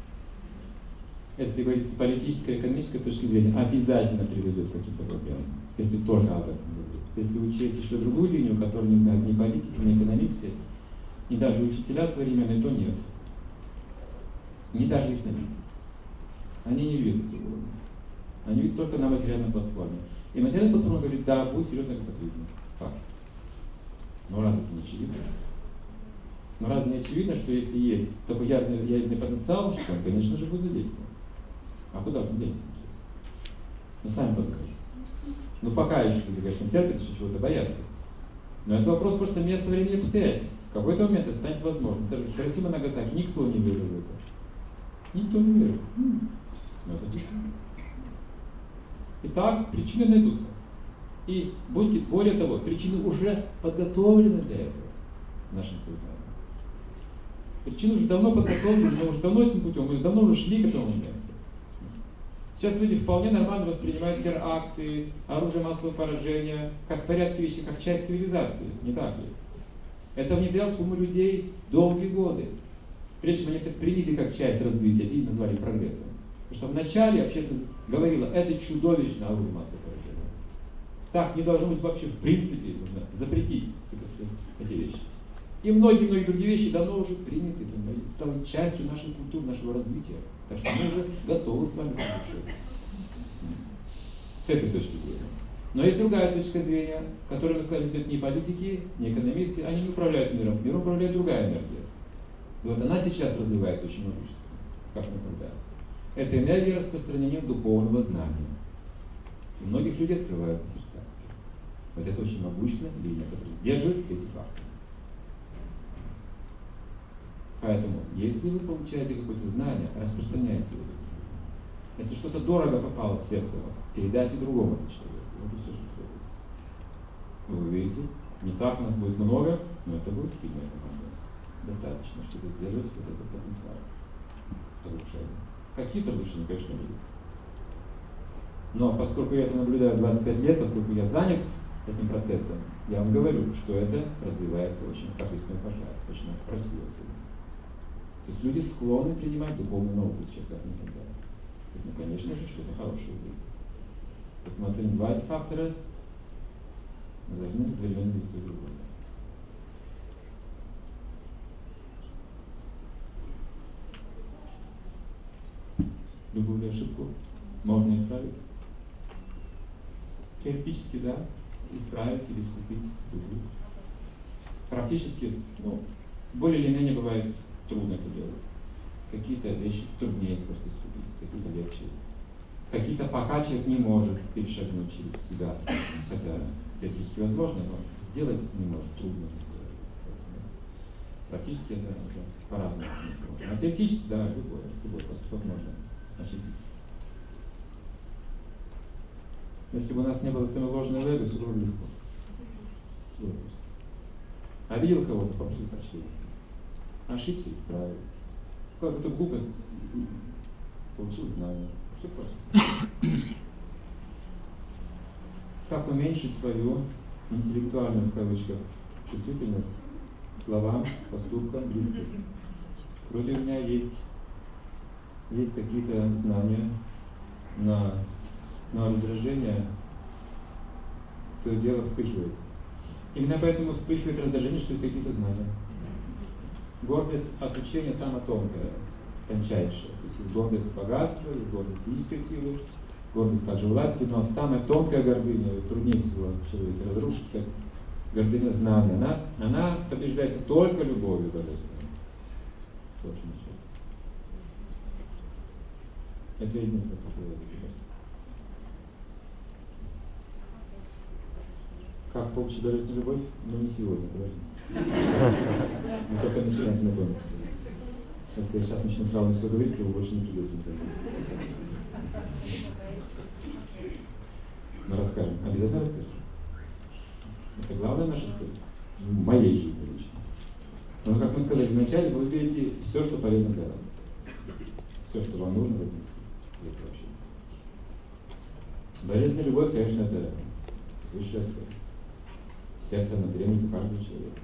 S1: Если говорить с политической и экономической точки зрения, обязательно приведет к каким-то проблемам, если только об этом говорить. Если учесть еще другую линию, которую не знают ни политики, ни экономисты, ни даже учителя современные, то нет. Не даже ясновидцы. Они не видят этого уровня. Они видят только на материальной платформе. И материальная платформа говорит, да, будет серьезный катаклизм. Факт. Но разве это не очевидно? Но разве не очевидно, что если есть такой ядерный потенциал, что он, конечно же, будет задействован? А куда же он денется? Ну, сами подумайте. Ну, пока еще люди, конечно, терпят, еще чего-то боятся. Но это вопрос просто места, времени и обстоятельств. В какой-то момент это станет возможным. Даже в Хиросима и Нагасаки никто не верил в это. Никто не верил. Но это действительно. Итак, причины найдутся. И будьте, более того, причины уже подготовлены для этого в нашем сознании. Причины уже давно подготовлены, мы уже давно этим путем, мы давно уже шли к этому моменту. Сейчас люди вполне нормально воспринимают теракты, оружие массового поражения, как порядки вещи, как часть цивилизации, не так ли? Это внедрялось в умы людей долгие годы, прежде чем они это приняли как часть развития и назвали прогрессом. Потому что вначале общественность говорила, это чудовищное оружие массового поражения. Так не должно быть вообще в принципе, нужно запретить эти вещи. И многие-многие другие вещи давно уже приняты, стали частью нашей культуры, нашего развития. Так что мы уже готовы с вами к улучшению. С этой точки зрения. Но есть другая точка зрения, которую мы сказали, что ни политики, ни экономисты, они не управляют миром. Миром управляет другая энергия. И вот она сейчас развивается очень могущественно, как никогда. Это энергия распространения духовного знания. У многих людей открываются сердца. Вот это очень могущественная линия, которая сдерживает все эти факты. Поэтому, если вы получаете какое-то знание, распространяйте его. Если что-то дорого попало в сердце вам, передайте другому этому человеку. Вот и все, что требуется. Вы увидите, не так у нас будет много, но это будет сильная команда. Достаточно, чтобы сдерживать вот этот потенциал разрушения. Какие-то разрушения, конечно, будут. Но поскольку я это наблюдаю 25 лет, поскольку я занят этим процессом, я вам говорю, что это развивается очень как лесной пожар, очень красиво сегодня. То есть люди склонны принимать духовную науку сейчас как никогда. Ну, конечно же, что-то хорошее будет. Вот мы оценим два этих фактора, мы должны одновременно видеть то и другое. Любую ошибку можно исправить. Теоретически, да, исправить или искупить другую. Практически, более или менее бывает трудно это делать. Какие-то вещи труднее просто искупить, какие-то легче. Какие-то пока человек не может перешагнуть через себя. Это теоретически возможно, но сделать не может, трудно сделать. Практически это уже по-разному. А теоретически, да, любой поступок можно очистить. Если бы у нас не было самого ложного эго, все было легко. Обидел кого-то, попросил прощения. Ошибся, исправил. Сказал какую-то глупость, получил знание. Все просто. Как уменьшить свою интеллектуальную, в кавычках, чувствительность к словам, поступкам близких? Вроде у меня есть какие-то знания на раздражение, то дело вспыхивает. Именно поэтому вспыхивает раздражение, что есть какие-то знания. Гордость от учения самая тонкая, тончайшая. То есть гордость богатства, есть гордость физической силы, гордость также власти, но самая тонкая гордыня, труднее всего человека разрушить, как гордыня знания. Она побеждается только любовью божественной. Это единственное противоядие. Как получить божественную любовь? Ну не сегодня, подождите. Мы только начинаем знакомиться. Если я сейчас начну сразу все говорить, то вы больше не придете никогда. расскажем? Обязательно расскажем. Это главная наша цель. В моей жизни лично. Но, как мы сказали вначале, вы выберете все, что полезно для вас. Все, что вам нужно, возьмите из этого общения. Божественная любовь, конечно, это высшая цель. Сердце она требует у каждого человека.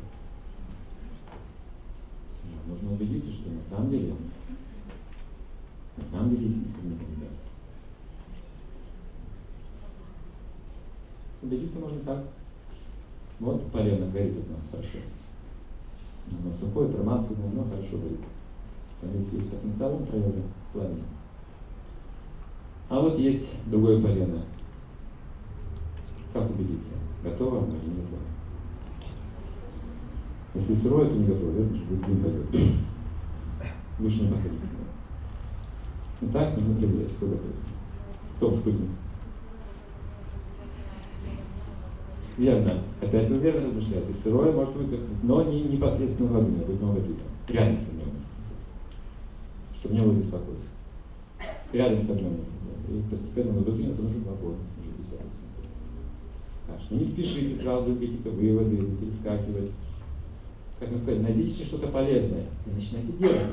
S1: Но нужно убедиться, что на самом деле есть искренняя любовь. Убедиться можно так. Вот полено горит одно, хорошо. Оно сухое, промасленное, но хорошо горит. Там есть потенциал, он проявлен в пламени. А вот есть другое полено. Как убедиться, готово оно или не готово? Если сырое, то не готово, верно? Будет дым пойдет. Лучше не подходите. Итак, нужно проверять, кто готов. Кто вспыхнет. Верно. Опять вы верно размышляете. Сырое может высохнуть, но не непосредственно в огне, будет много дыма. Рядом с огнем. Чтобы не было беспокойства. Рядом с огнем. И постепенно мы высохнет, то нужно 2 года. Уже беспокойство. Так что не спешите сразу какие-то выводы или перескакивать. Как мы сказали, найдите что-то полезное и начинайте делать.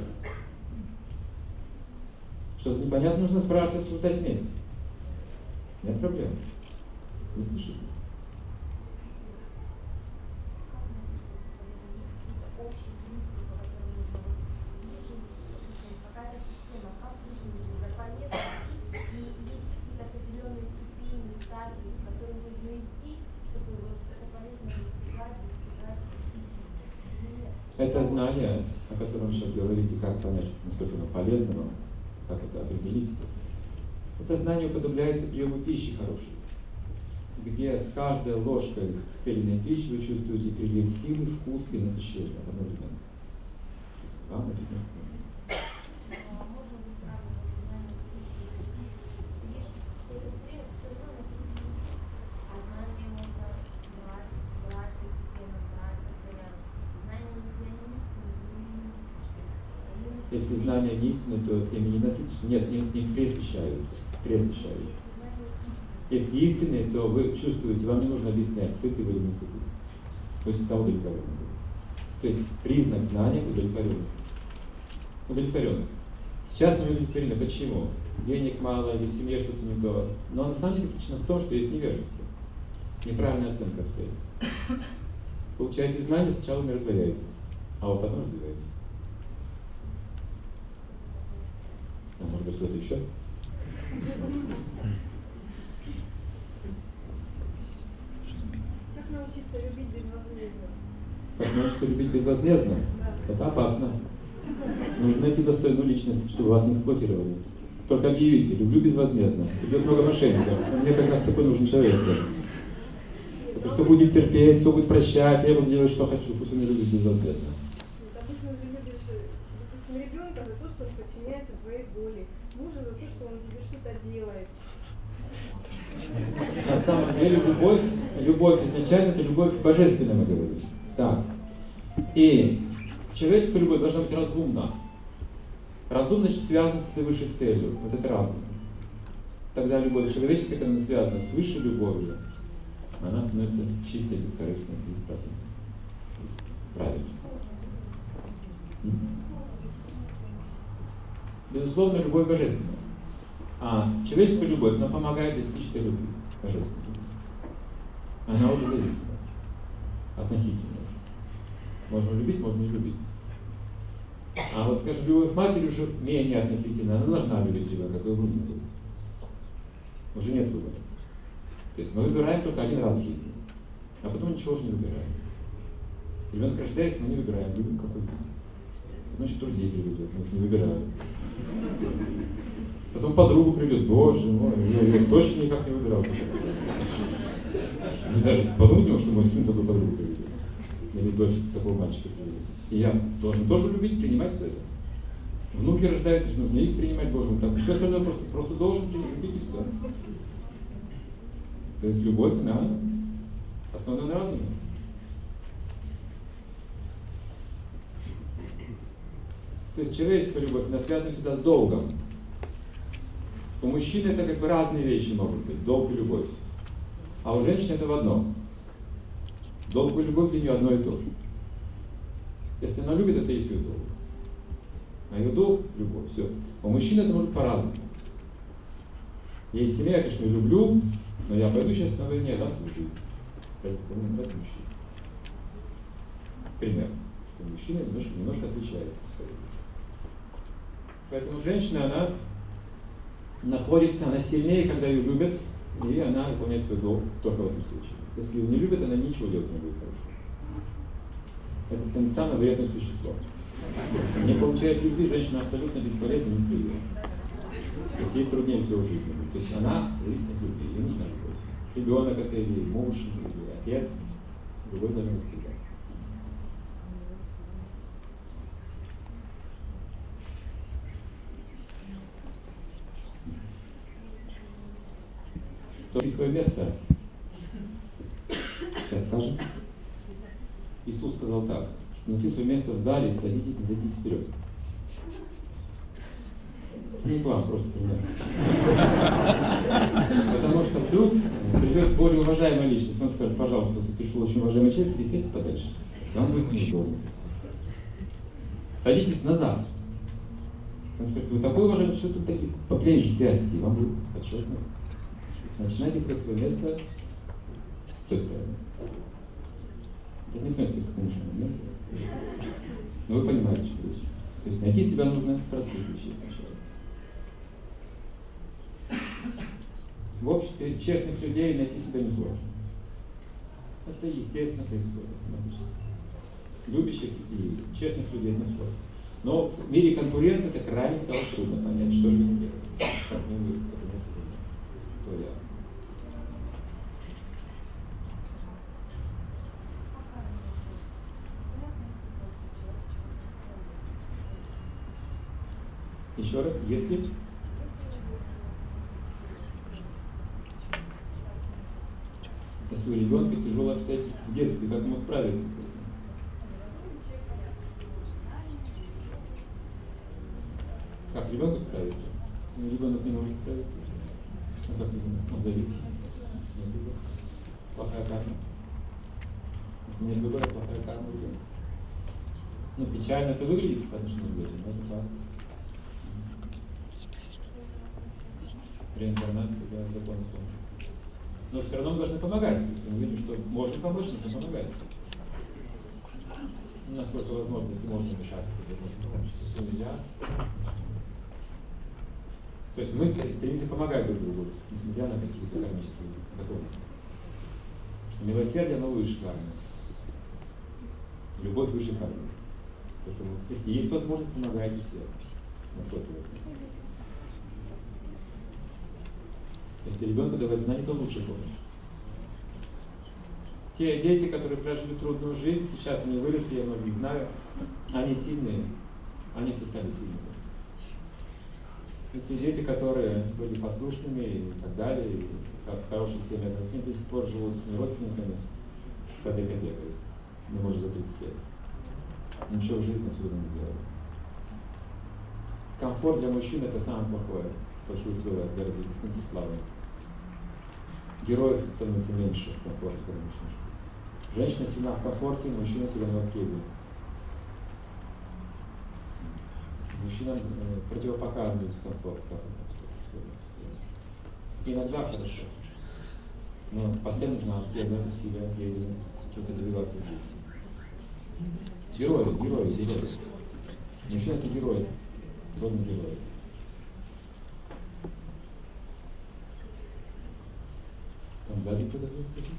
S1: Что-то непонятно, нужно спрашивать, обсуждать вместе. Нет проблем. Не спешите.
S2: Общий принцип, по которому нужно жить, какая-то система, как выжить за планету, и есть какие-то определенные ступени, стадии, в которые нужно идти, чтобы вот это полезное достигать.
S1: Это знание, о котором вы сейчас говорите, как понять, насколько оно полезно вам, как это определить. Это знание уподобляется приему пищи хорошей, где с каждой ложкой цельной пищи вы чувствуете прилив силы, вкус и насыщение одновременно. Вам объяснять
S2: Можно ли сравнивать знания с пищей и пищей? Ешь какое-то время, все равно находится. А знания можно брать постепенно, брать постоянно. Знания, если они истинны, то ими не насытишься.
S1: Если знания не истинны, то ими не насытишься. Нет, им пресыщаются. Если истинные, то вы чувствуете, вам не нужно объяснять, сыты вы или не сыты. То есть всегда удовлетворенно будет. То есть признак знания – удовлетворенность. Удовлетворенность. Сейчас мы удовлетворены. Почему? Денег мало или в семье что-то не то. Но на самом деле причина в том, что есть невежество. Неправильная оценка обстоятельств. Получаете знания, сначала умиротворяетесь, а вот потом развиваетесь. А может быть что-то еще?
S3: Как научиться любить безвозмездно?
S1: Как научиться любить безвозмездно?
S3: Да.
S1: Это опасно. Нужно найти достойную личность, чтобы вас не эксплуатировали. Только объявите, люблю безвозмездно. Идет много мошенников. А мне как раз такой нужен человек. Который все будет терпеть, все будет прощать, я буду делать, что хочу, пусть он не любит безвозмездно.
S3: Обычно же любишь, допустим, ребенка за то, что он подчиняется твоей воле. Мужа за то, что он тебе что-то делает.
S1: На самом деле любовь изначально это любовь божественная, мы говорим. Так. И человеческая любовь должна быть разумна. Разум, значит, связан с этой высшей целью. Вот это разум. Тогда любовь человеческая, когда она связана с высшей любовью, она становится чистой, бескорыстной и разумной. Правильно. Безусловно, любовь божественная. А человеческая любовь, она помогает достичь этой любви, божественной. Она уже зависима. Относительно. Можно любить, можно не любить. А вот, скажем, любовь к матери уже менее относительно. Она должна любить его, какой бы ни был. Уже нет выбора. То есть мы выбираем только один раз в жизни. А потом ничего уже не выбираем. Ребенок рождается, мы не выбираем, любим какой быть. Значит, друзей приведет, мы их не выбираем. Потом подругу приведет, боже мой, я точно никак не выбирал. И даже подумать не мог, что мой сын такую подругу приведет. Или дочь такого мальчика приведет. И я должен тоже любить, принимать все это. Внуки рождаются, нужно их принимать, боже мой. Так, все остальное просто должен любить и все. То есть любовь, она основана на разуме. То есть человеческая любовь, она связана всегда с долгом. У мужчины это как бы разные вещи могут быть, долг и любовь. А у женщины это в одном. Долг и любовь для нее одно и то же. Если она любит, это и есть ее долг. А ее долг – любовь. Все. У мужчины это может по-разному. Есть семья, я, конечно, люблю, но я пойду сейчас на войне, отдам свою жизнь. Это мужчина. Пример. Что мужчина немножко отличается. Поэтому женщина, она находится, она сильнее, когда ее любят, и она выполняет свой долг только в этом случае. Если ее не любят, она ничего делать не будет хорошего. Это станет самым вредным существом. Если не получает любви, женщина абсолютно бесполезна, несправедлива. То есть ей труднее всего в жизни. То есть она зависит от любви, ей нужна любовь. Ребенок это или муж, или отец, любовь должна быть всегда. То есть свое место. Сейчас скажем. Иисус сказал так, что найти свое место в зале, садитесь, не садитесь вперед. Не к вам, просто пример. Потому что вдруг придет более уважаемая личность, он скажет, пожалуйста, тут пришел очень уважаемый человек, пересядьте подальше. И он будет неудобно. Садитесь назад. Он скажет, вы такой уважаемый, что тут такие поближе сядьте, и вам будет почетно. Начинайте искать свое место с той стороны. Это не относится к мужу, нет? Но вы понимаете, что это. То есть найти себя нужно с простых вещей сначала. В обществе честных людей найти себя несложно. Это естественно происходит автоматически. Любящих и честных людей это сложно. Но в мире конкуренции это крайне стало трудно понять, что же мне делать. Как мне выйти, это место занять. Кто я? Еще раз, если у ребенка тяжелые обстоятельства в детстве, как ему справиться с этим? Как ребенку справиться? Ребенок не может справиться. Ну как ребенок? Он зависит. Плохая карма. Если нет выбора, плохая карма у ребенка. Ну, печально это выглядит по отношению к детям, но это факт. Реинкарнация, да, закон в том. Но все равно мы должны помогать. Если мы видим, что можем помочь, нужно помогать. Насколько возможно, если можно мешать, то можно помочь. Если нельзя. То есть мы стремимся помогать друг другу, несмотря на какие-то кармические законы. Что милосердие, оно выше кармы. Любовь выше кармы. Поэтому, если есть возможность, помогайте всем. Насколько вы. Если ребенку давать знания, то лучше помощь. Те дети, которые прожили трудную жизнь, сейчас они выросли, я многих знаю, они сильные, они все стали сильными. Эти дети, которые были послушными и так далее, и в хороших семьях росли, до сих пор живут с родственниками, под их опекой, не может за 30 лет. Ничего в жизни отсюда не сделали. Комфорт для мужчин это самое плохое, то, что условия для развития славы. Героев становится меньше в комфорте, когда мужчина. Женщина сильна в комфорте, мужчина силен в аскезе. Мужчинам противопоказан комфорт. Иногда хорошо. Но постоянно нужна аскеза, усилия, деятельность, что-то добиваться здесь. Герои. Мужчина это герой. Родный герой. Там сзади кто-то будет спросить?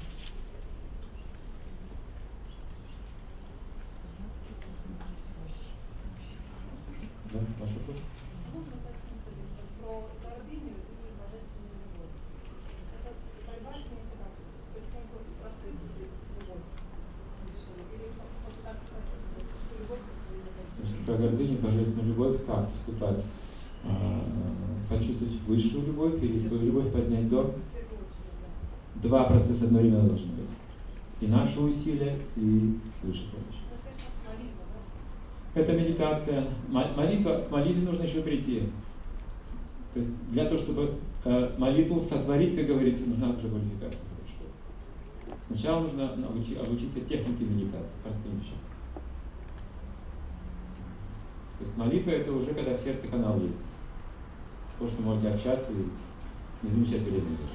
S1: Да, ваш вопрос?
S4: Можно уточнить про гордыню и божественную любовь. Это борьба с ней как? Потихоньку раскрыть себе любовь высшую? Или попытаться почувствовать, что любовь это
S1: Про гордыню, божественную любовь, как поступать? Почувствовать высшую любовь или свою любовь поднять до? Два процесса одновременно должны быть. И наши усилия, и свыше помощь. Это медитация. Молитва, к молитве нужно еще прийти. То есть для того, чтобы молитву сотворить, как говорится, нужна уже квалификация. Сначала нужно обучиться технике медитации, простым вещам. То есть молитва это уже когда в сердце канал есть. То, что можете общаться и не замечать время даже.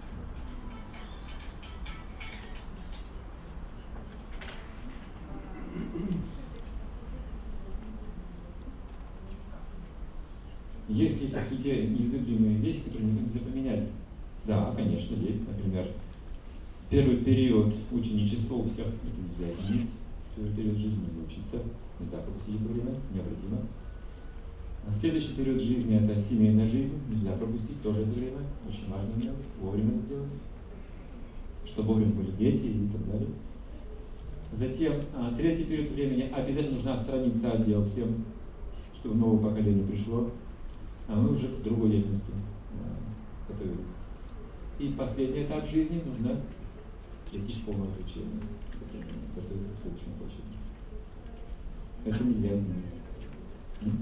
S1: Есть ли по судьбе неизгладимые вещи, которые нельзя поменять? Да, конечно, есть. Например, первый период ученичества у всех это нельзя изменить. Первый период жизни нужно учиться, нельзя пропустить это время, необратимо. Следующий период жизни это семейная жизнь, нельзя пропустить тоже это время, очень важно момент, вовремя это сделать, чтобы вовремя были дети и так далее. Затем третий период времени обязательно нужно отстраниться от дел всем, чтобы новое поколение пришло, а мы уже к другой деятельности готовились. И последний этап жизни нужно достичь полного отречения, готовиться к следующему воплощению. Это нельзя изменить.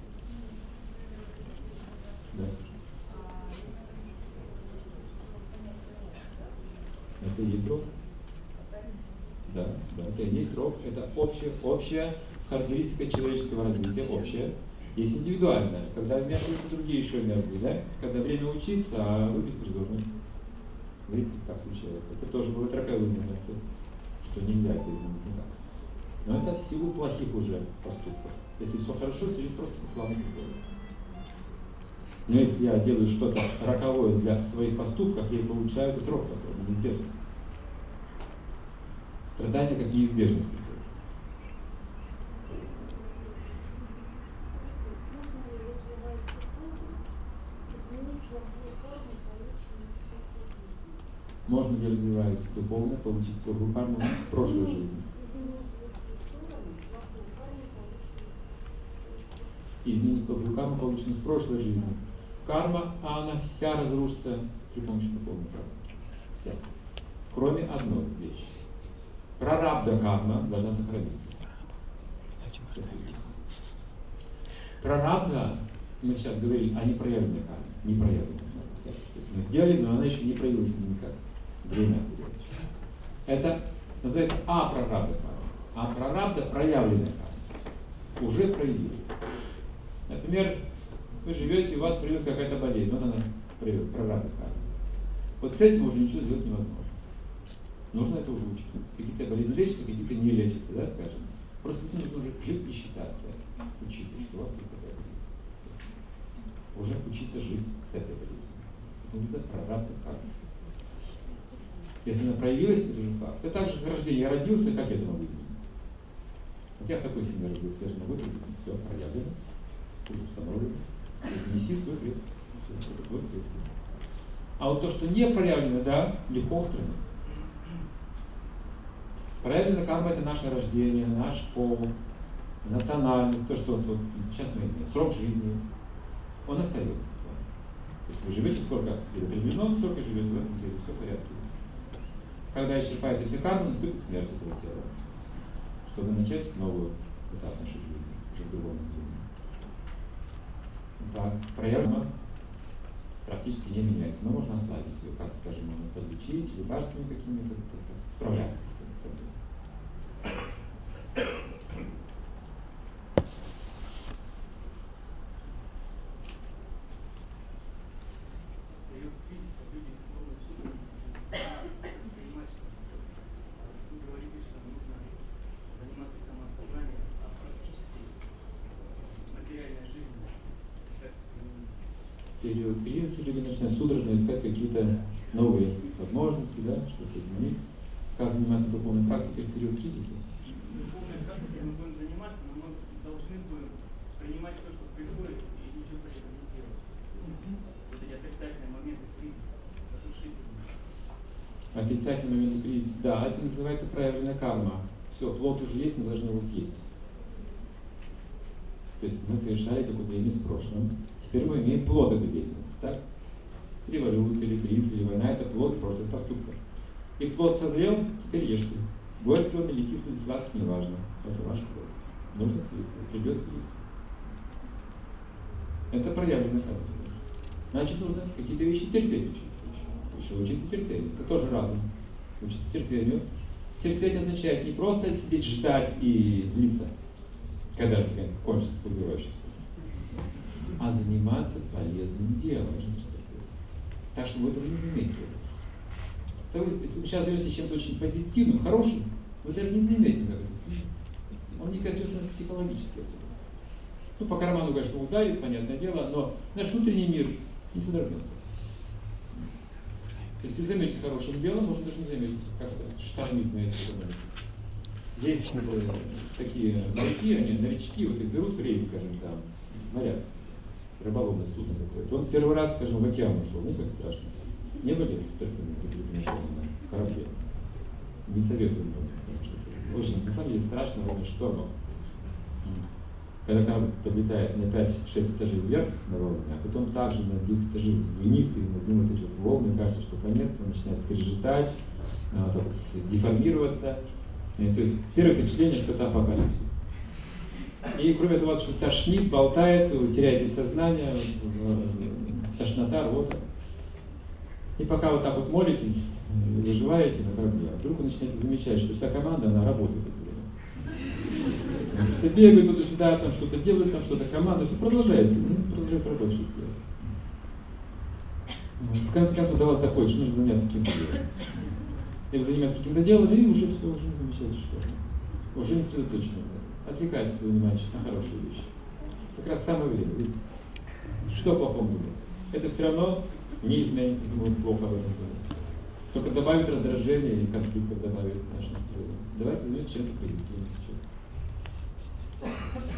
S1: Да. Это и есть рок? Да, это и есть рок. Это общая характеристика человеческого развития, общая. Есть индивидуальная, когда вмешиваются другие еще энергии, да? Когда время учиться, а вы беспризорны. Видите, так случается. Это тоже бывают роковые моменты, что нельзя это изменить никак. Но это в силу плохих уже поступков. Если все хорошо, то есть просто плавно приходит. Но если я делаю что-то роковое для своих поступков, я получаю этот рок такой, неизбежность. Страдание как неизбежность приходит. Можно ли, развиваясь духовно, получить плохую карму с прошлой жизни? Изменить плохую карму, полученную с прошлой жизни. Карма, она вся разрушится при помощи духовной практики. Вся. Кроме одной вещи. Прарабдха карма должна сохраниться. Прарабдха, мы сейчас говорили о непроявленной карме. Непроявленной карме. То есть мы сделали, но она еще не проявилась никак. Время. Это называется апрарабдха карма. А прарабдха проявленная карма. Уже проявилась. Например, вы живете, у вас появилась какая-то болезнь. Вот она проявилась, прарабдха карма. Вот с этим уже ничего сделать невозможно. Нужно это уже учитывать. Какие-то болезни лечатся, какие-то не лечатся, да, скажем. Просто с этим нужно уже жить и считаться. Учитывать, что у вас есть такая болезнь. Все. Уже учиться жить с этой болезнью. Это называется прарабдха карма. Если она проявилась, это уже факт. Это так же, как рождение. Я родился, как я это могу изменить? Вот я в такой семье родился, я же могу это изменить. Все, проявлено, уже установлено. Неси свой крест. Все, это твой крест. А вот то, что не проявлено, да, легко устранить. Проявленная карма – это наше рождение, наш пол, национальность, то, что вот, сейчас мы имеем, срок жизни, он остается с вами. То есть вы живете сколько предопределено, столько живете в этом теле, все в порядке. Когда исчерпается вся карма, наступит смерть этого тела, чтобы начать новый этап нашей жизни, уже в другом измерении. Так, проявлена практически не меняется, но можно ослабить ее, как, скажем, можно подлечить лекарствами какими-то, справляться с этим проблемой.
S5: Период кризиса люди склонны предпринимать. Вы говорите, что нужно заниматься самосознанием, а практически материальная жизнь как
S1: период кризиса люди начинают судорожно искать какие-то новые возможности, да, что-то изменить. Как заниматься духовной практикой в период кризиса?
S5: Духовной практикой мы будем заниматься, но мы должны будем принимать то, что приходит, и ничего при этом не делать. Вот эти отрицательные моменты кризиса, разрушительные.
S1: Отрицательные моменты кризиса, да, это называется проявленная карма. Все, плод уже есть, мы должны его съесть. То есть мы совершали какую-то деятельность в прошлом. Теперь мы имеем плод этой деятельности, так? Революция, или кризис, или война – это плод прошлых поступков. И плод созрел, теперь ешьте. Горький он или кислый, сладкий, неважно. Это ваш плод. Нужно съесть его, придется есть. Это проявленная карма. Значит, нужно какие-то вещи терпеть учиться еще учиться терпению. Это тоже разум. Учиться терпению. Терпеть означает не просто сидеть ждать и злиться, когда же наконец кончится подбивающийся, а заниматься полезным делом. Так, чтобы вы этого не заметили. Если вы сейчас займетесь чем-то очень позитивным, хорошим, вы даже не заметите, как это. Он не коснется нас психологически. Ну, по карману, конечно, ударит, понятное дело, но наш внутренний мир не содрогнется. Если заметить хорошим делом, можно даже не заметить, как это штормит на этой экономике. Есть такие моряки, они новички, вот их берут в рейс, скажем, там, моряк, рыболовное судно какое-то. Он первый раз, скажем, в океан ушел, знаете, как страшно. Не были в корабле? Не советую. Очень, на самом деле, страшно во время штормов. Когда корабль подлетает на 5-6 этажей вверх на волне, а потом также на 10 этажей вниз, и над ним вот эти вот волны, кажется, что конец, он начинает скрежетать, так вот, деформироваться. То есть первое впечатление, что это апокалипсис. И кроме того, что тошнит, болтает, вы теряете сознание, тошнота, рвота. И пока вот так вот молитесь, выживаете на корабле, вдруг вы начинаете замечать, что вся команда, она работает в это время. Что бегают туда-сюда, там что-то делают, там что-то команда, все продолжается, продолжает работать, что-то делать. В конце концов до вас доходит, что нужно заняться каким-то делом. И вы занимаетесь каким-то делом, и уже все, уже не замечаете, что уже не сосредоточены. Отвлекаете свое внимание на хорошие вещи. Как раз самое время, видите? Что о плохом думать? Это все равно не изменится, думаю, плохо об этом думать. Только добавит раздражение и конфликтов добавит наше настроение. Давайте займемся чем-то позитивным сейчас.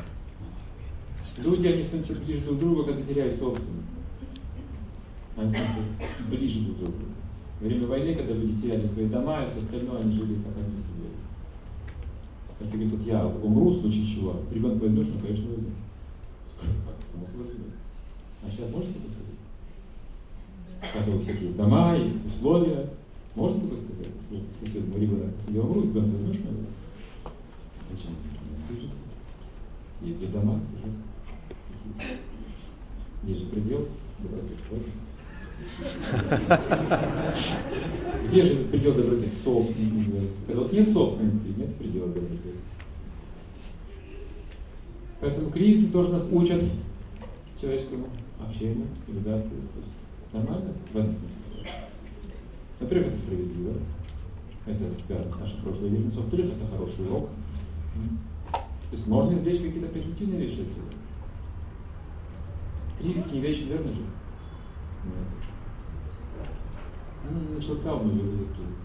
S1: Люди, они становятся ближе друг к другу, когда теряют собственность. Они становятся ближе друг к другу. Во время войны, когда люди теряли свои дома и все остальное, они жили как одну семью. Если говорит, вот я умру, в случае чего, ребенка возьмешь, ну, конечно, возьмешь. Само собой возьмешь. А сейчас можно такое сказать? Хотя у всех есть дома, есть условия. Можно такое сказать? Если сосед ребенок, если я умру, ребенка возьмешь, наверное? Зачем? Скажите. Есть где дома, пожалуйста. Есть же предел доброты. Где же предел доброты? Собственность называется. Когда вот нет собственности, нет предела доброты. Поэтому кризисы тоже нас учат человеческому общению, цивилизации. Нормально в этом смысле? Во-первых, это справедливо. Это связано с нашей прошлой деятельностью. Во-вторых, это хороший урок. То есть можно извлечь какие-то позитивные вещи отсюда. Кризис не вечен, верно же? Нет. Начался он уже этот кризис.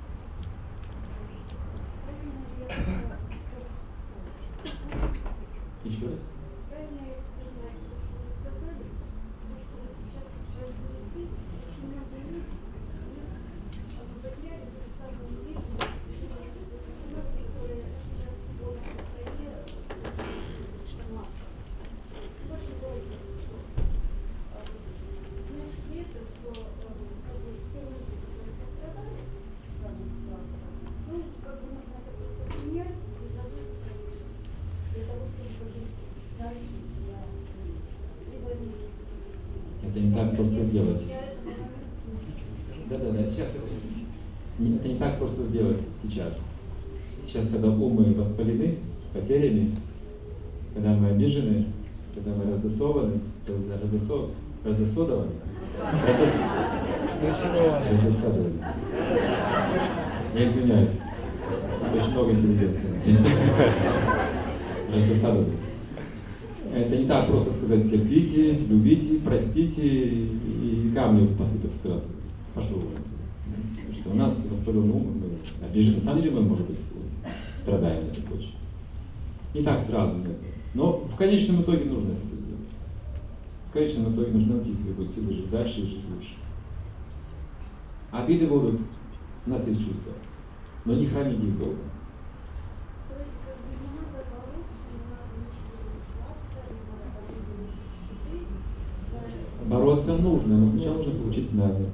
S1: Еще раз? Это не так просто сделать. Да, сейчас это не так просто сделать сейчас. Сейчас, когда умы воспалены потерями, когда мы обижены, когда мы раздосованы, раздосодованы. Я извиняюсь. Это очень много интеллигенции. Раздосадованы. Это не так просто сказать терпите, любите, простите и камни посыпятся сразу. Пошел отсюда. Потому что у нас воспаленный ум, мы обижены. На самом деле мы, может быть, страдаем на этой почве. Не так сразу, но в конечном итоге нужно это делать. В конечном итоге нужно найти свои силы, жить дальше и жить лучше. Обиды будут, у нас есть чувства, но не храните их долго. Бороться нужно, но сначала нужно получить знания.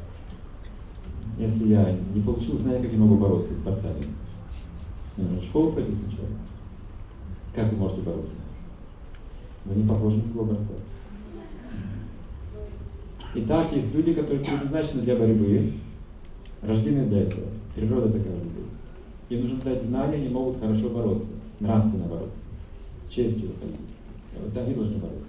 S1: Если я не получил знания, как я могу бороться с борцами? Нужно в школу пойти сначала. Как вы можете бороться? Вы не похожи на такого борца. Итак, есть люди, которые предназначены для борьбы, рождены для этого. Природа такая людей. Им нужно дать знания, они могут хорошо бороться, нравственно бороться, с честью выходить. Вот они должны бороться.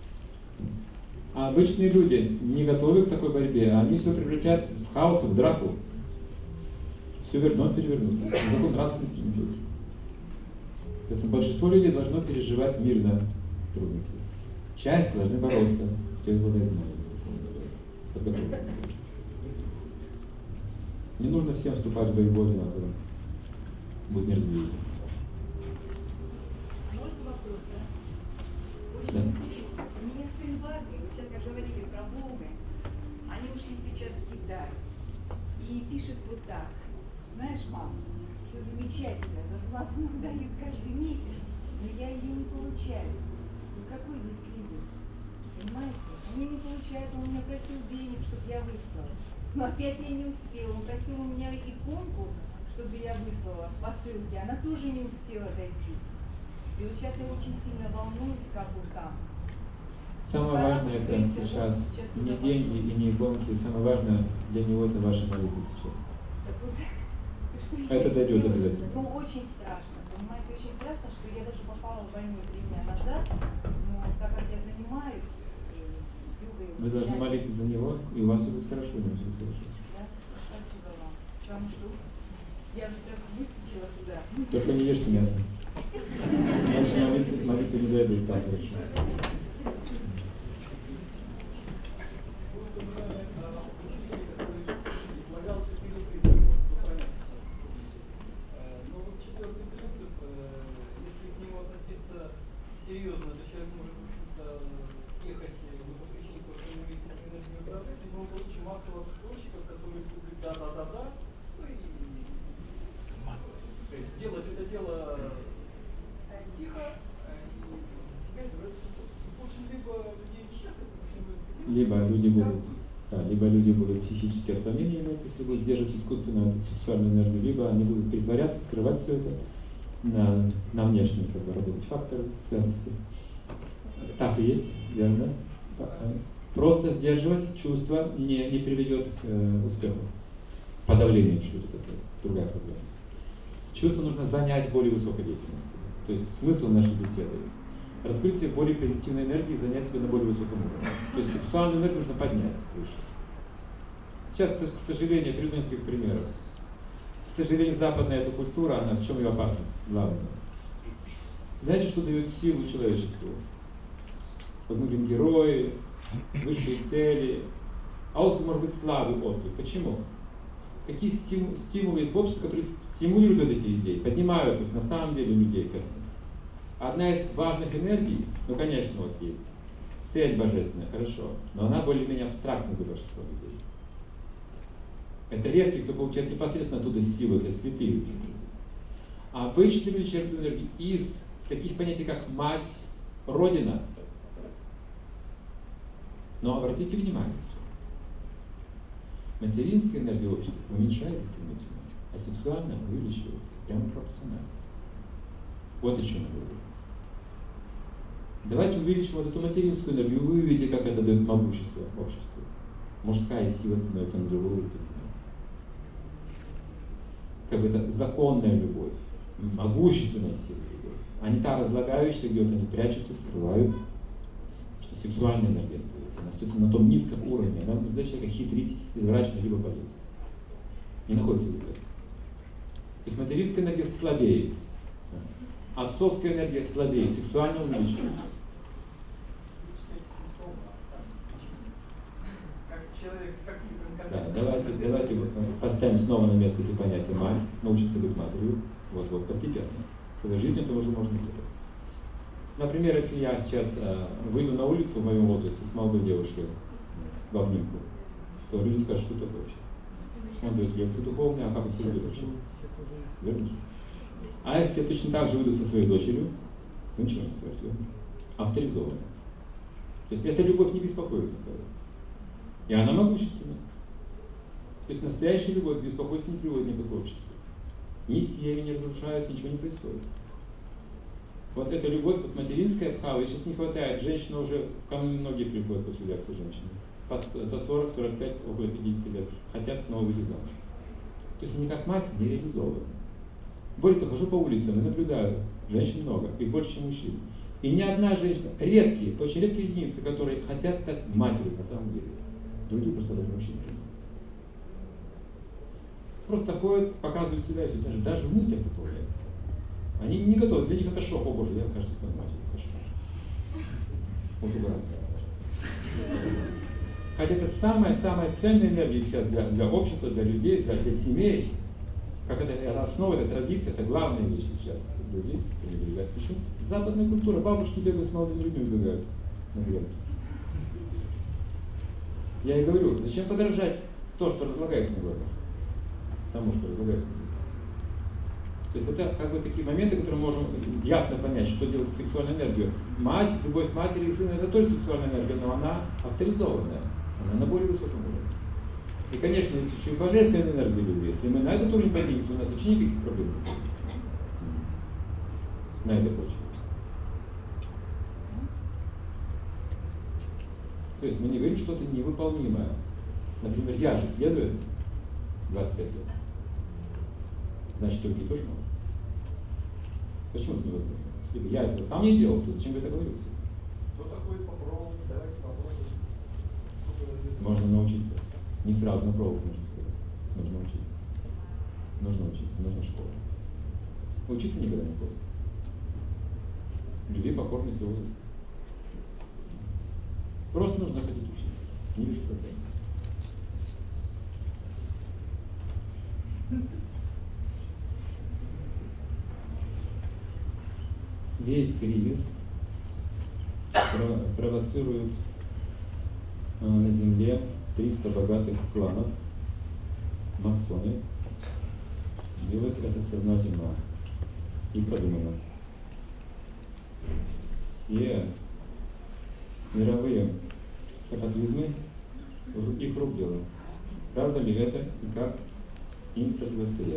S1: А обычные люди, не готовы к такой борьбе, они все превратят в хаос, в драку. Все вернут, перевернут. Закон нравственности не будет. Поэтому большинство людей должно переживать мирно трудности. Часть должны бороться, часть обладает знанием. Не нужно всем вступать в борьбу одинаково. Будет мерзлее.
S6: Можно вопрос, да? Очень
S1: Да.
S6: интересно. У меня сын в армии, вы сейчас как говорили про Волгы, они ушли сейчас в Китай. И пишет вот так. Знаешь, мам, все замечательно, зарплату нам дают каждый месяц, но я ее не получаю. Ну какой здесь кризис? Понимаете? Они не получают, он меня просил денег, чтобы я выслала. Но опять я не успела. Он просил у меня иконку, чтобы я выслала по ссылке. Она тоже не успела дойти. И вот сейчас я очень сильно волнуюсь, как бы там.
S1: Самое важное это сейчас не деньги и не иконки. Самое важное для него это ваша молитва сейчас.
S6: Так вот,
S1: Это дойдет обязательно.
S6: Ну, очень страшно, понимаете, очень страшно, что я даже попала в войну 3 дня назад, но так как я занимаюсь йогой...
S1: Вы должны молиться за него, и у вас все будет хорошо, у него все будет хорошо.
S6: Да? Спасибо вам. Потому что я же прям выскочила сюда.
S1: Только не ешьте мясо. Иначе молитвы не дойдут так хорошо.
S7: Серьезно, то человек может съехать по причине того, что он имеет энергию управлять, и мы получим массу отстойщиков, которые будут говорить да-да-да-да, ну и делать это дело тихо, и себя избирать. Очень либо людей несчастных, потому что мы...
S1: Либо люди будут психические отклонения иметь, если будут сдерживать искусственно эту сексуальную энергию, либо они будут притворяться, скрывать все это на внешние работать факторы ценности. Так и есть, верно. Просто сдерживать чувства не приведет к успеху. Подавление чувств – это другая проблема. Чувство нужно занять более высокой деятельностью. То есть смысл нашей беседы – раскрыть себе более позитивной энергии и занять себя на более высоком уровне. То есть сексуальную энергию нужно поднять выше. Сейчас, к сожалению, я приведу несколько примеров. К сожалению, западная эта культура, она в чем ее опасность главная? Знаете, что дает силу человечеству? Вот мы говорим герои, высшие цели. А отклик может быть слабый отклик. Почему? Какие стимулы есть в обществе, которые стимулируют вот эти идеи, поднимают их на самом деле людей к этому? Одна из важных энергий, ну конечно, вот есть цель божественная, хорошо, но она более-менее абстрактна для большинства людей. Это редкие, кто получает непосредственно оттуда силу, это святые уже. А обычные люди черпают энергию из таких понятий, как мать, родина. Но обратите внимание сейчас. Материнская энергия общества уменьшается стремительно, а сексуальная увеличивается прямо пропорционально. Вот о чем я говорю. Давайте увеличим вот эту материнскую энергию, вы увидите, как это дает могущество обществу. Мужская сила становится на другой уровень. Как бы это законная любовь, могущественная сила любовь, а не та разлагающая, где вот они прячутся, скрывают, что сексуальная энергия остается. Она остается на том низком уровне, она заставляет человека хитрить, изворачивать, либо болеть. Не находится в этом. То есть материнская энергия слабеет, отцовская энергия слабеет, сексуально увеличивается. Да, давайте поставим снова на место эти понятия мать, научиться быть матерью, вот постепенно. В своей жизни это уже можно делать. Например, если я сейчас выйду на улицу в моем возрасте с молодой девушкой в обнимку, то люди скажут, что такое вообще. Он дает лекции духовные, а как это все будет вообще? Верно же? А если я точно так же выйду со своей дочерью, вы ничего не скажете, верно? Авторизованно. То есть эта любовь не беспокоит никого. И она могущественна. То есть настоящая любовь к беспокойству не приводит никакого общества. Ни семьи не разрушаются, ничего не происходит. Вот эта любовь, вот материнская бхава, и сейчас не хватает. Женщина уже, ко мне многие приходят после лекции женщины. за 40, 45, около 50 лет хотят снова выйти замуж. То есть они как мать не реализованы. Более того, хожу по улицам и наблюдаю, женщин много, их больше, чем мужчин. И ни одна женщина, редкие, очень редкие единицы, которые хотят стать матерью на самом деле. Другие просто об этом вообще не понимают. Просто ходят, показывают себя, и все, даже в мыслях такого нет. Они не готовы, для них это шок. О боже, я, кажется, стану матерью, кошмар. Вот угораться. Хотя это самая ценная энергия сейчас для общества, для людей, для семей. Как это основа, это традиция, это главная вещь сейчас. Люди пренебрегают. Почему? Западная культура. Бабушки бегают с молодыми людьми, убегают на грядке. Я и говорю, зачем подражать то, что разлагается на глазах? Тому, что разлагается на глазах. То есть это как бы такие моменты, которые мы можем ясно понять, что делать с сексуальной энергией. Мать, любовь матери и сына, это тоже сексуальная энергия, но она авторизованная. Она на более высоком уровне. И, конечно, есть еще и божественная энергия любви. Если мы на этот уровень поднимемся, у нас вообще никаких проблем нет. На этой почве. То есть мы не говорим что-то невыполнимое. Например, я же следую 25 лет. Значит, другие тоже могут. Почему это невозможно? Если бы я этого сам не делал, то зачем бы это говорил?
S7: Кто такой попробовать? Давайте попробуем.
S1: Можно научиться. Не сразу на пробу можно сказать. Нужно учиться. Нужно учиться, нужна школа. Учиться никогда не поздно. Любви, покорности, возраста. Просто нужно хотеть учиться. Не вижу проблем. Весь кризис провоцирует на Земле 300 богатых кланов, масоны. Делают это сознательно и продуманно. Все мировые катаклизмы их рук дело. Правда ли это и как им противостоять?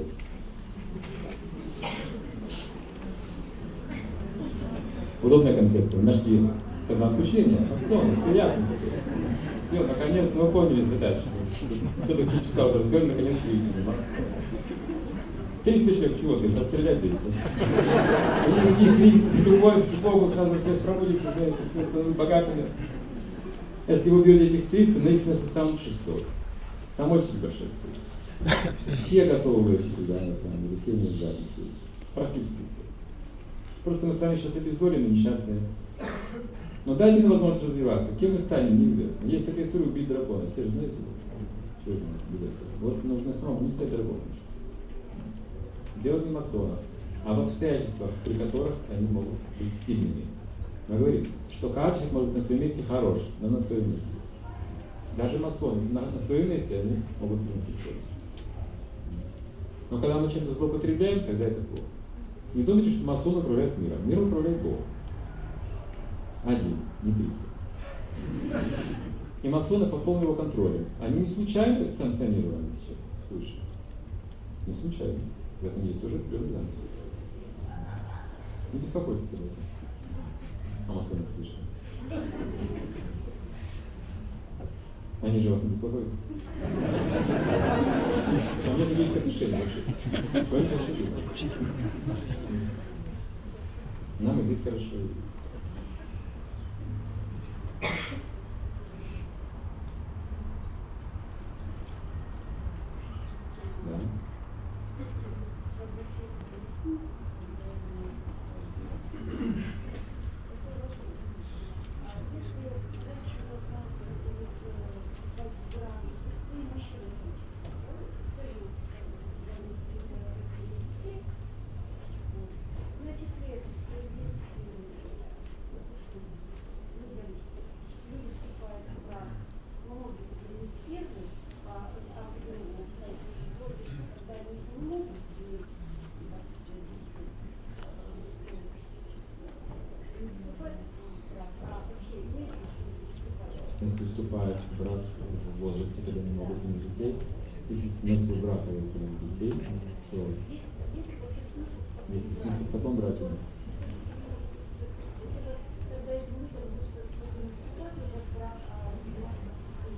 S1: Удобная концепция. Нашли отключение, масон, все ясно теперь. Все, наконец-то мы поняли задачу. Все-таки часа уже разговаривали, наконец-то выяснили. 300 человек всего, сказать, расстрелять весь. И никаких кризис, любовь к Богу сразу всех пробудится, знаете, все станут богатыми. Если вы убьете этих 300, на их место станут 600. Там очень большая история. Все готовы выйти туда, на самом деле, все не жадны. Практически все. Просто мы с вами сейчас обездолены, несчастные. Но дайте нам возможность развиваться. Кем мы станем, неизвестно. Есть такая история «Убить дракона». Все же знаете? Все же знают. Вот нужно самому не стать драконом. Дело не масона, а в обстоятельствах, при которых они могут быть сильными. Мы говорим, что каждый человек может быть на своем месте хорош, но на своем месте. Даже масоны, если на своем месте, они могут приносить пользу. Но когда мы чем-то злоупотребляем, тогда это плохо. Не думайте, что масон управляет миром. Миром управляет Бог. Один, не 300. И масоны по полному его контролю. Они не случайно санкционированы сейчас свыше. Не случайно. В этом есть тоже определенный замысел. Не беспокойтесь об этом. А масоны слышали. Они же вас не беспокоят. Там нет никаких отношений вообще. Что они вообще делают? Нам и здесь хорошо. Да. Если вступает в брак в возрасте, когда не могут иметь детей, если смысл брака это иметь детей, то есть смысл в таком браке.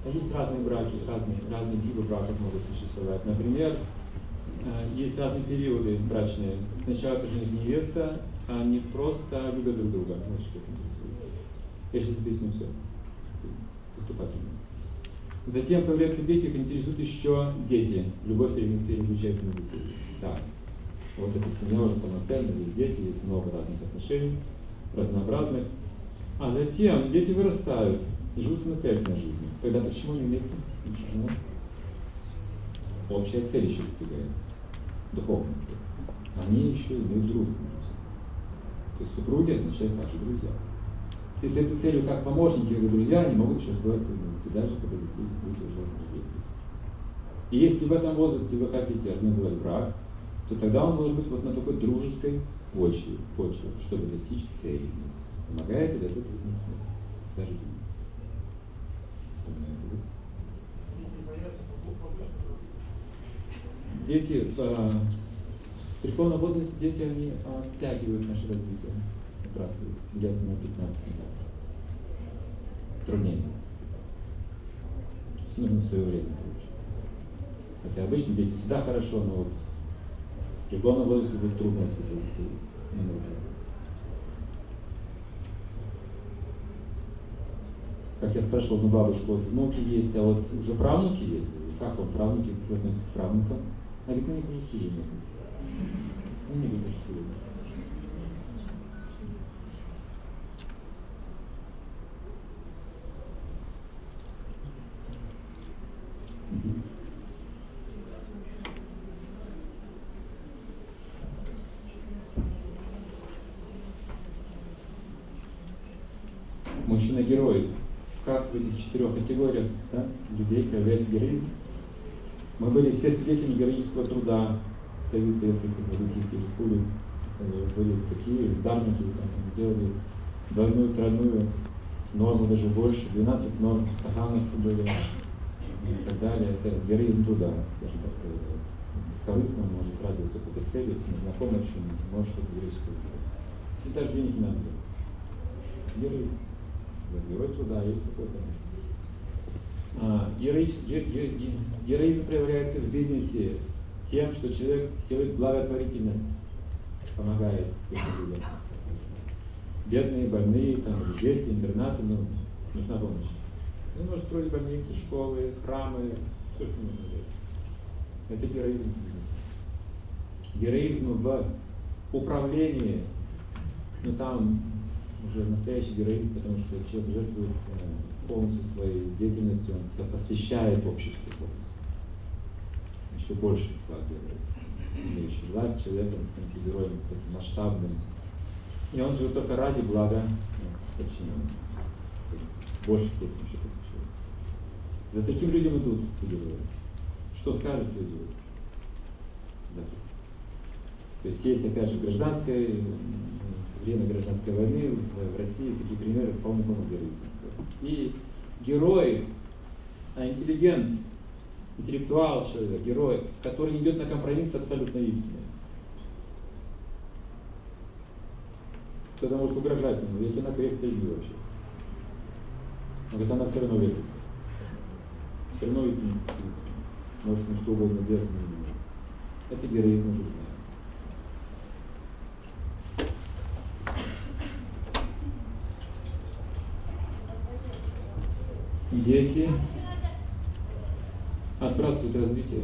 S1: Есть разные браки, разные типы браков могут существовать. Например, есть разные периоды брачные. Сначала это жених и невеста, а они просто любят друг друга. Вот что их интересует. Я сейчас объясню все поступательно. Затем появляются дети, их интересуют еще дети. Любовь переключается на детей. Так, вот эта семья уже полноценная, есть дети, есть много разных отношений, разнообразных. А затем дети вырастают и живут самостоятельной жизнью. Тогда почему они вместе? Муж и жена? Общая цель еще достигается. Духовная цель. Они еще имеют дружбу между собой. То есть супруги означают также друзья. И с этой целью, как помощники или друзья, они могут еще оставаться вместе, даже когда детей будут уже рождены. И если в этом возрасте вы хотите организовать брак, то тогда он должен быть вот на такой дружеской почве, чтобы достичь цели вместе. Помогаете ли это вместе? Даже вместе. Дети в преклонном возрасте дети они оттягивают наше развитие, выбрасывают лет на 15 лет. Труднее. Нужно в свое время получить. Хотя обычно дети всегда хорошо, но вот в преклонном возрасте будет трудно воспитывать детей. Как я спрашивал, ну бабушка, вот внуки есть, а вот уже правнуки есть. Как вот правнуки относятся к правнукам? А ведь у них уже силы нет. У них уже силы нет. Мужчина-герой. Как в этих 4 категориях, да, людей проявляется героизм? Мы были все свидетелями героического труда в Союзе Советских Социалистических Республик. Были такие ударники, делали двойную, тройную норму, даже больше, 12 норм, стахановцы были и так далее. Это героизм труда, скажем так, проявляется. Бескорыстно может радовать какую-то цель, если нужна помощь, он может что-то героическое сделать. И даже денег не надо делать. Героизм. Герой труда, есть такое понятие. Героизм проявляется в бизнесе тем, что человек делает благотворительность, помогает людям. Бедные, больные, там, дети, интернаты, ну, нужна помощь. Он может строить больницы, школы, храмы, все, что нужно делать. Это героизм в бизнесе. Героизм в управлении, но там уже настоящий героизм, потому что человек жертвует полностью своей деятельностью, он себя посвящает обществу полностью. Еще больше вклад делает. Имеющий власть, человек, он становится героем таким масштабным. И он живет только ради блага подчиненных. В большей степени еще посвящается. За таким людям идут герои. Что скажут люди? Запросто. То есть есть, опять же, время гражданской войны в России такие примеры полный-полный героизма. И герой, интеллигент, интеллектуал человек, герой, который идет на компромисс с абсолютной истиной. Кто-то может угрожать ему, ведь она крест иди вообще. Но говорит, она все равно верится. Все равно истина. Может на что угодно делать, не меняется. Это героизм уже знаем. Дети отбрасывают развитие.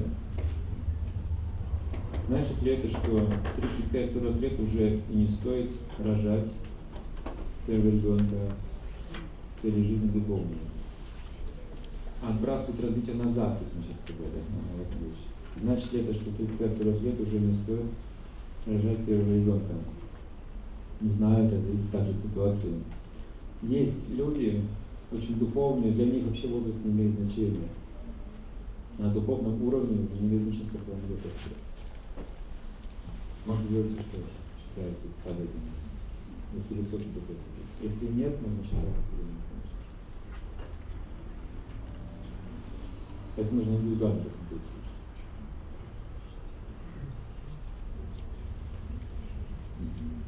S1: Значит ли это, что 35-40 лет уже и не стоит рожать первого ребенка, цели жизни духовной? Отбрасывают развитие назад, то есть мы сейчас сказали в этом вещи. Значит ли это, что 35-40 лет уже не стоит рожать первого ребенка? Не знаю, это зависит также от ситуации. Есть люди очень духовные, для них вообще возраст не имеет значения. На духовном уровне уже не имеет значения, сколько вам лет вообще. Можете делать все, что считаете полезным, если высокий духовный. Если нет, можно считать средним. Это нужно индивидуально посмотреть случай.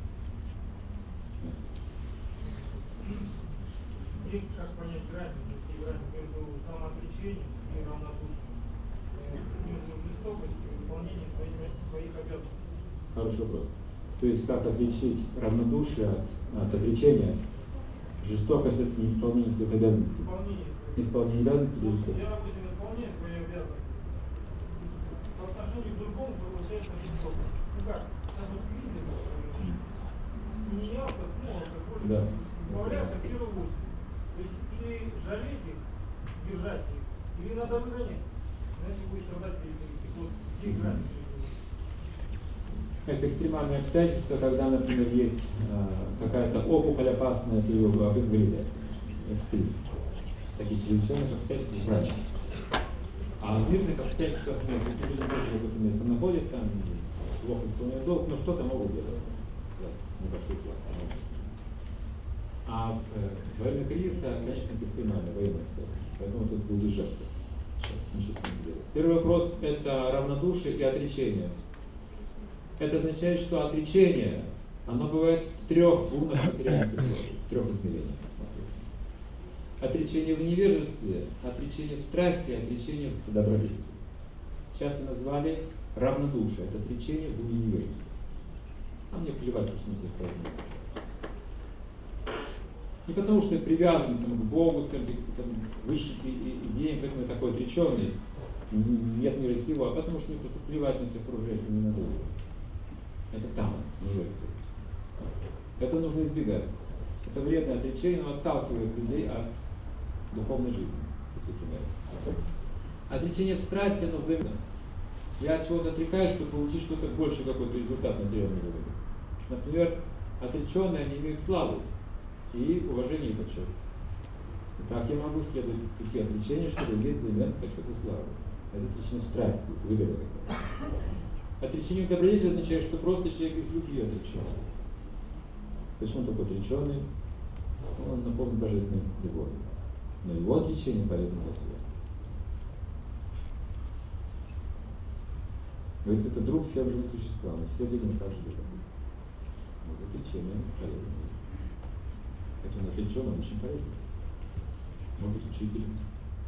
S7: И как понять грань между тем,
S8: играть между самоотречением и равнодушием, между жестокостью и выполнением своих обязанностей.
S1: Хороший вопрос. То есть как отличить равнодушие от отречения? Жестокость — это неисполнение своих обязанностей. Исполнение обязанностей или жестокость?
S8: Я, допустим, исполняю свои обязанности. По отношению к другому получается жестокость. Ну как? Сейчас вот кризис, менялся, алкоголь,
S1: Да.
S8: добавляется в первую очередь. То есть или жалеть их, держать их, или надо выгонять. Иначе будет страдать весь мир. Где играть?
S1: Это экстремальные обстоятельства, когда, например, есть какая-то опухоль опасная, то ее вырезать. Экстрим. Такие чрезвычайные обстоятельства правильно. А в мирных обстоятельствах нет. Если люди тоже какое-то место находят, там плохо исполняют долг, но что-то могут делать. Небольшой план. А в военный кризис, конечно, это экстремальное военное обстоятельство. Поэтому тут будут жертвы. Сейчас ничего не делать. Первый вопрос – это равнодушие и отречение. Это означает, что отречение, оно бывает в трех гунах материальных природы, в трех измерениях. Отречение в невежестве, отречение в страсти, отречение в добродетели. Сейчас мы назвали равнодушие, это отречение в гуне невежества. А мне плевать, что мы всех правильно. Не потому, что я привязан там, к Богу, скажем, к высшим идеям, поэтому я такой отреченный, нет мира сего, а потому что мне просто плевать на всех окружающих, не надо. Это тамас, невежество. Это нужно избегать. Это вредное отречение, оно отталкивает людей от духовной жизни. Такие примеры. Отречение в страсти, оно взаимно. Я от чего-то отрекаюсь, чтобы получить что-то больше, какой-то результат материальной выгоды. Например, отреченные, они имеют славу и уважение и почет. Итак, я могу следовать пути отречения, чтобы иметь взамен почет и славу. Это отречение в страсти, выгода какая-то. Отречение в добродетели означает, что просто человек из любви отречен. Почему такой отреченный? Он наполнен божественной любовью. Но его отречение полезно для всего. Говорится, это друг всем живым существам, и все люди так же любят. Вот отречение полезно. Это он отречен, он очень полезен. Может быть учителем.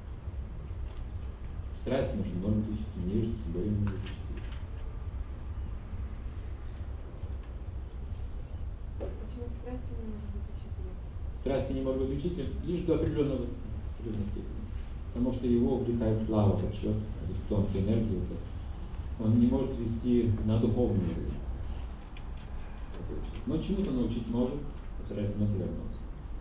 S1: В страсти может быть учителем, не вижу, тем более не может быть учителем.
S3: Почему в страсти не может быть учителем?
S1: В страсти не может быть учителем лишь до определенной степени. Потому что его увлекает слава, почет, тонкие энергии. Он не может вести на духовный уровень. Но чему-то научить может, опираясь на себя много.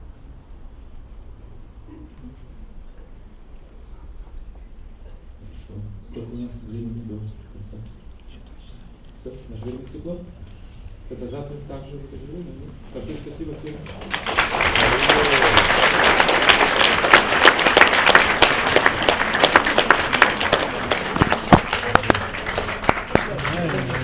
S1: Хорошо. Сколько у нас времени до конца? Все, наше время стекло? Это завтра также в это же время? Хорошо, спасибо всем.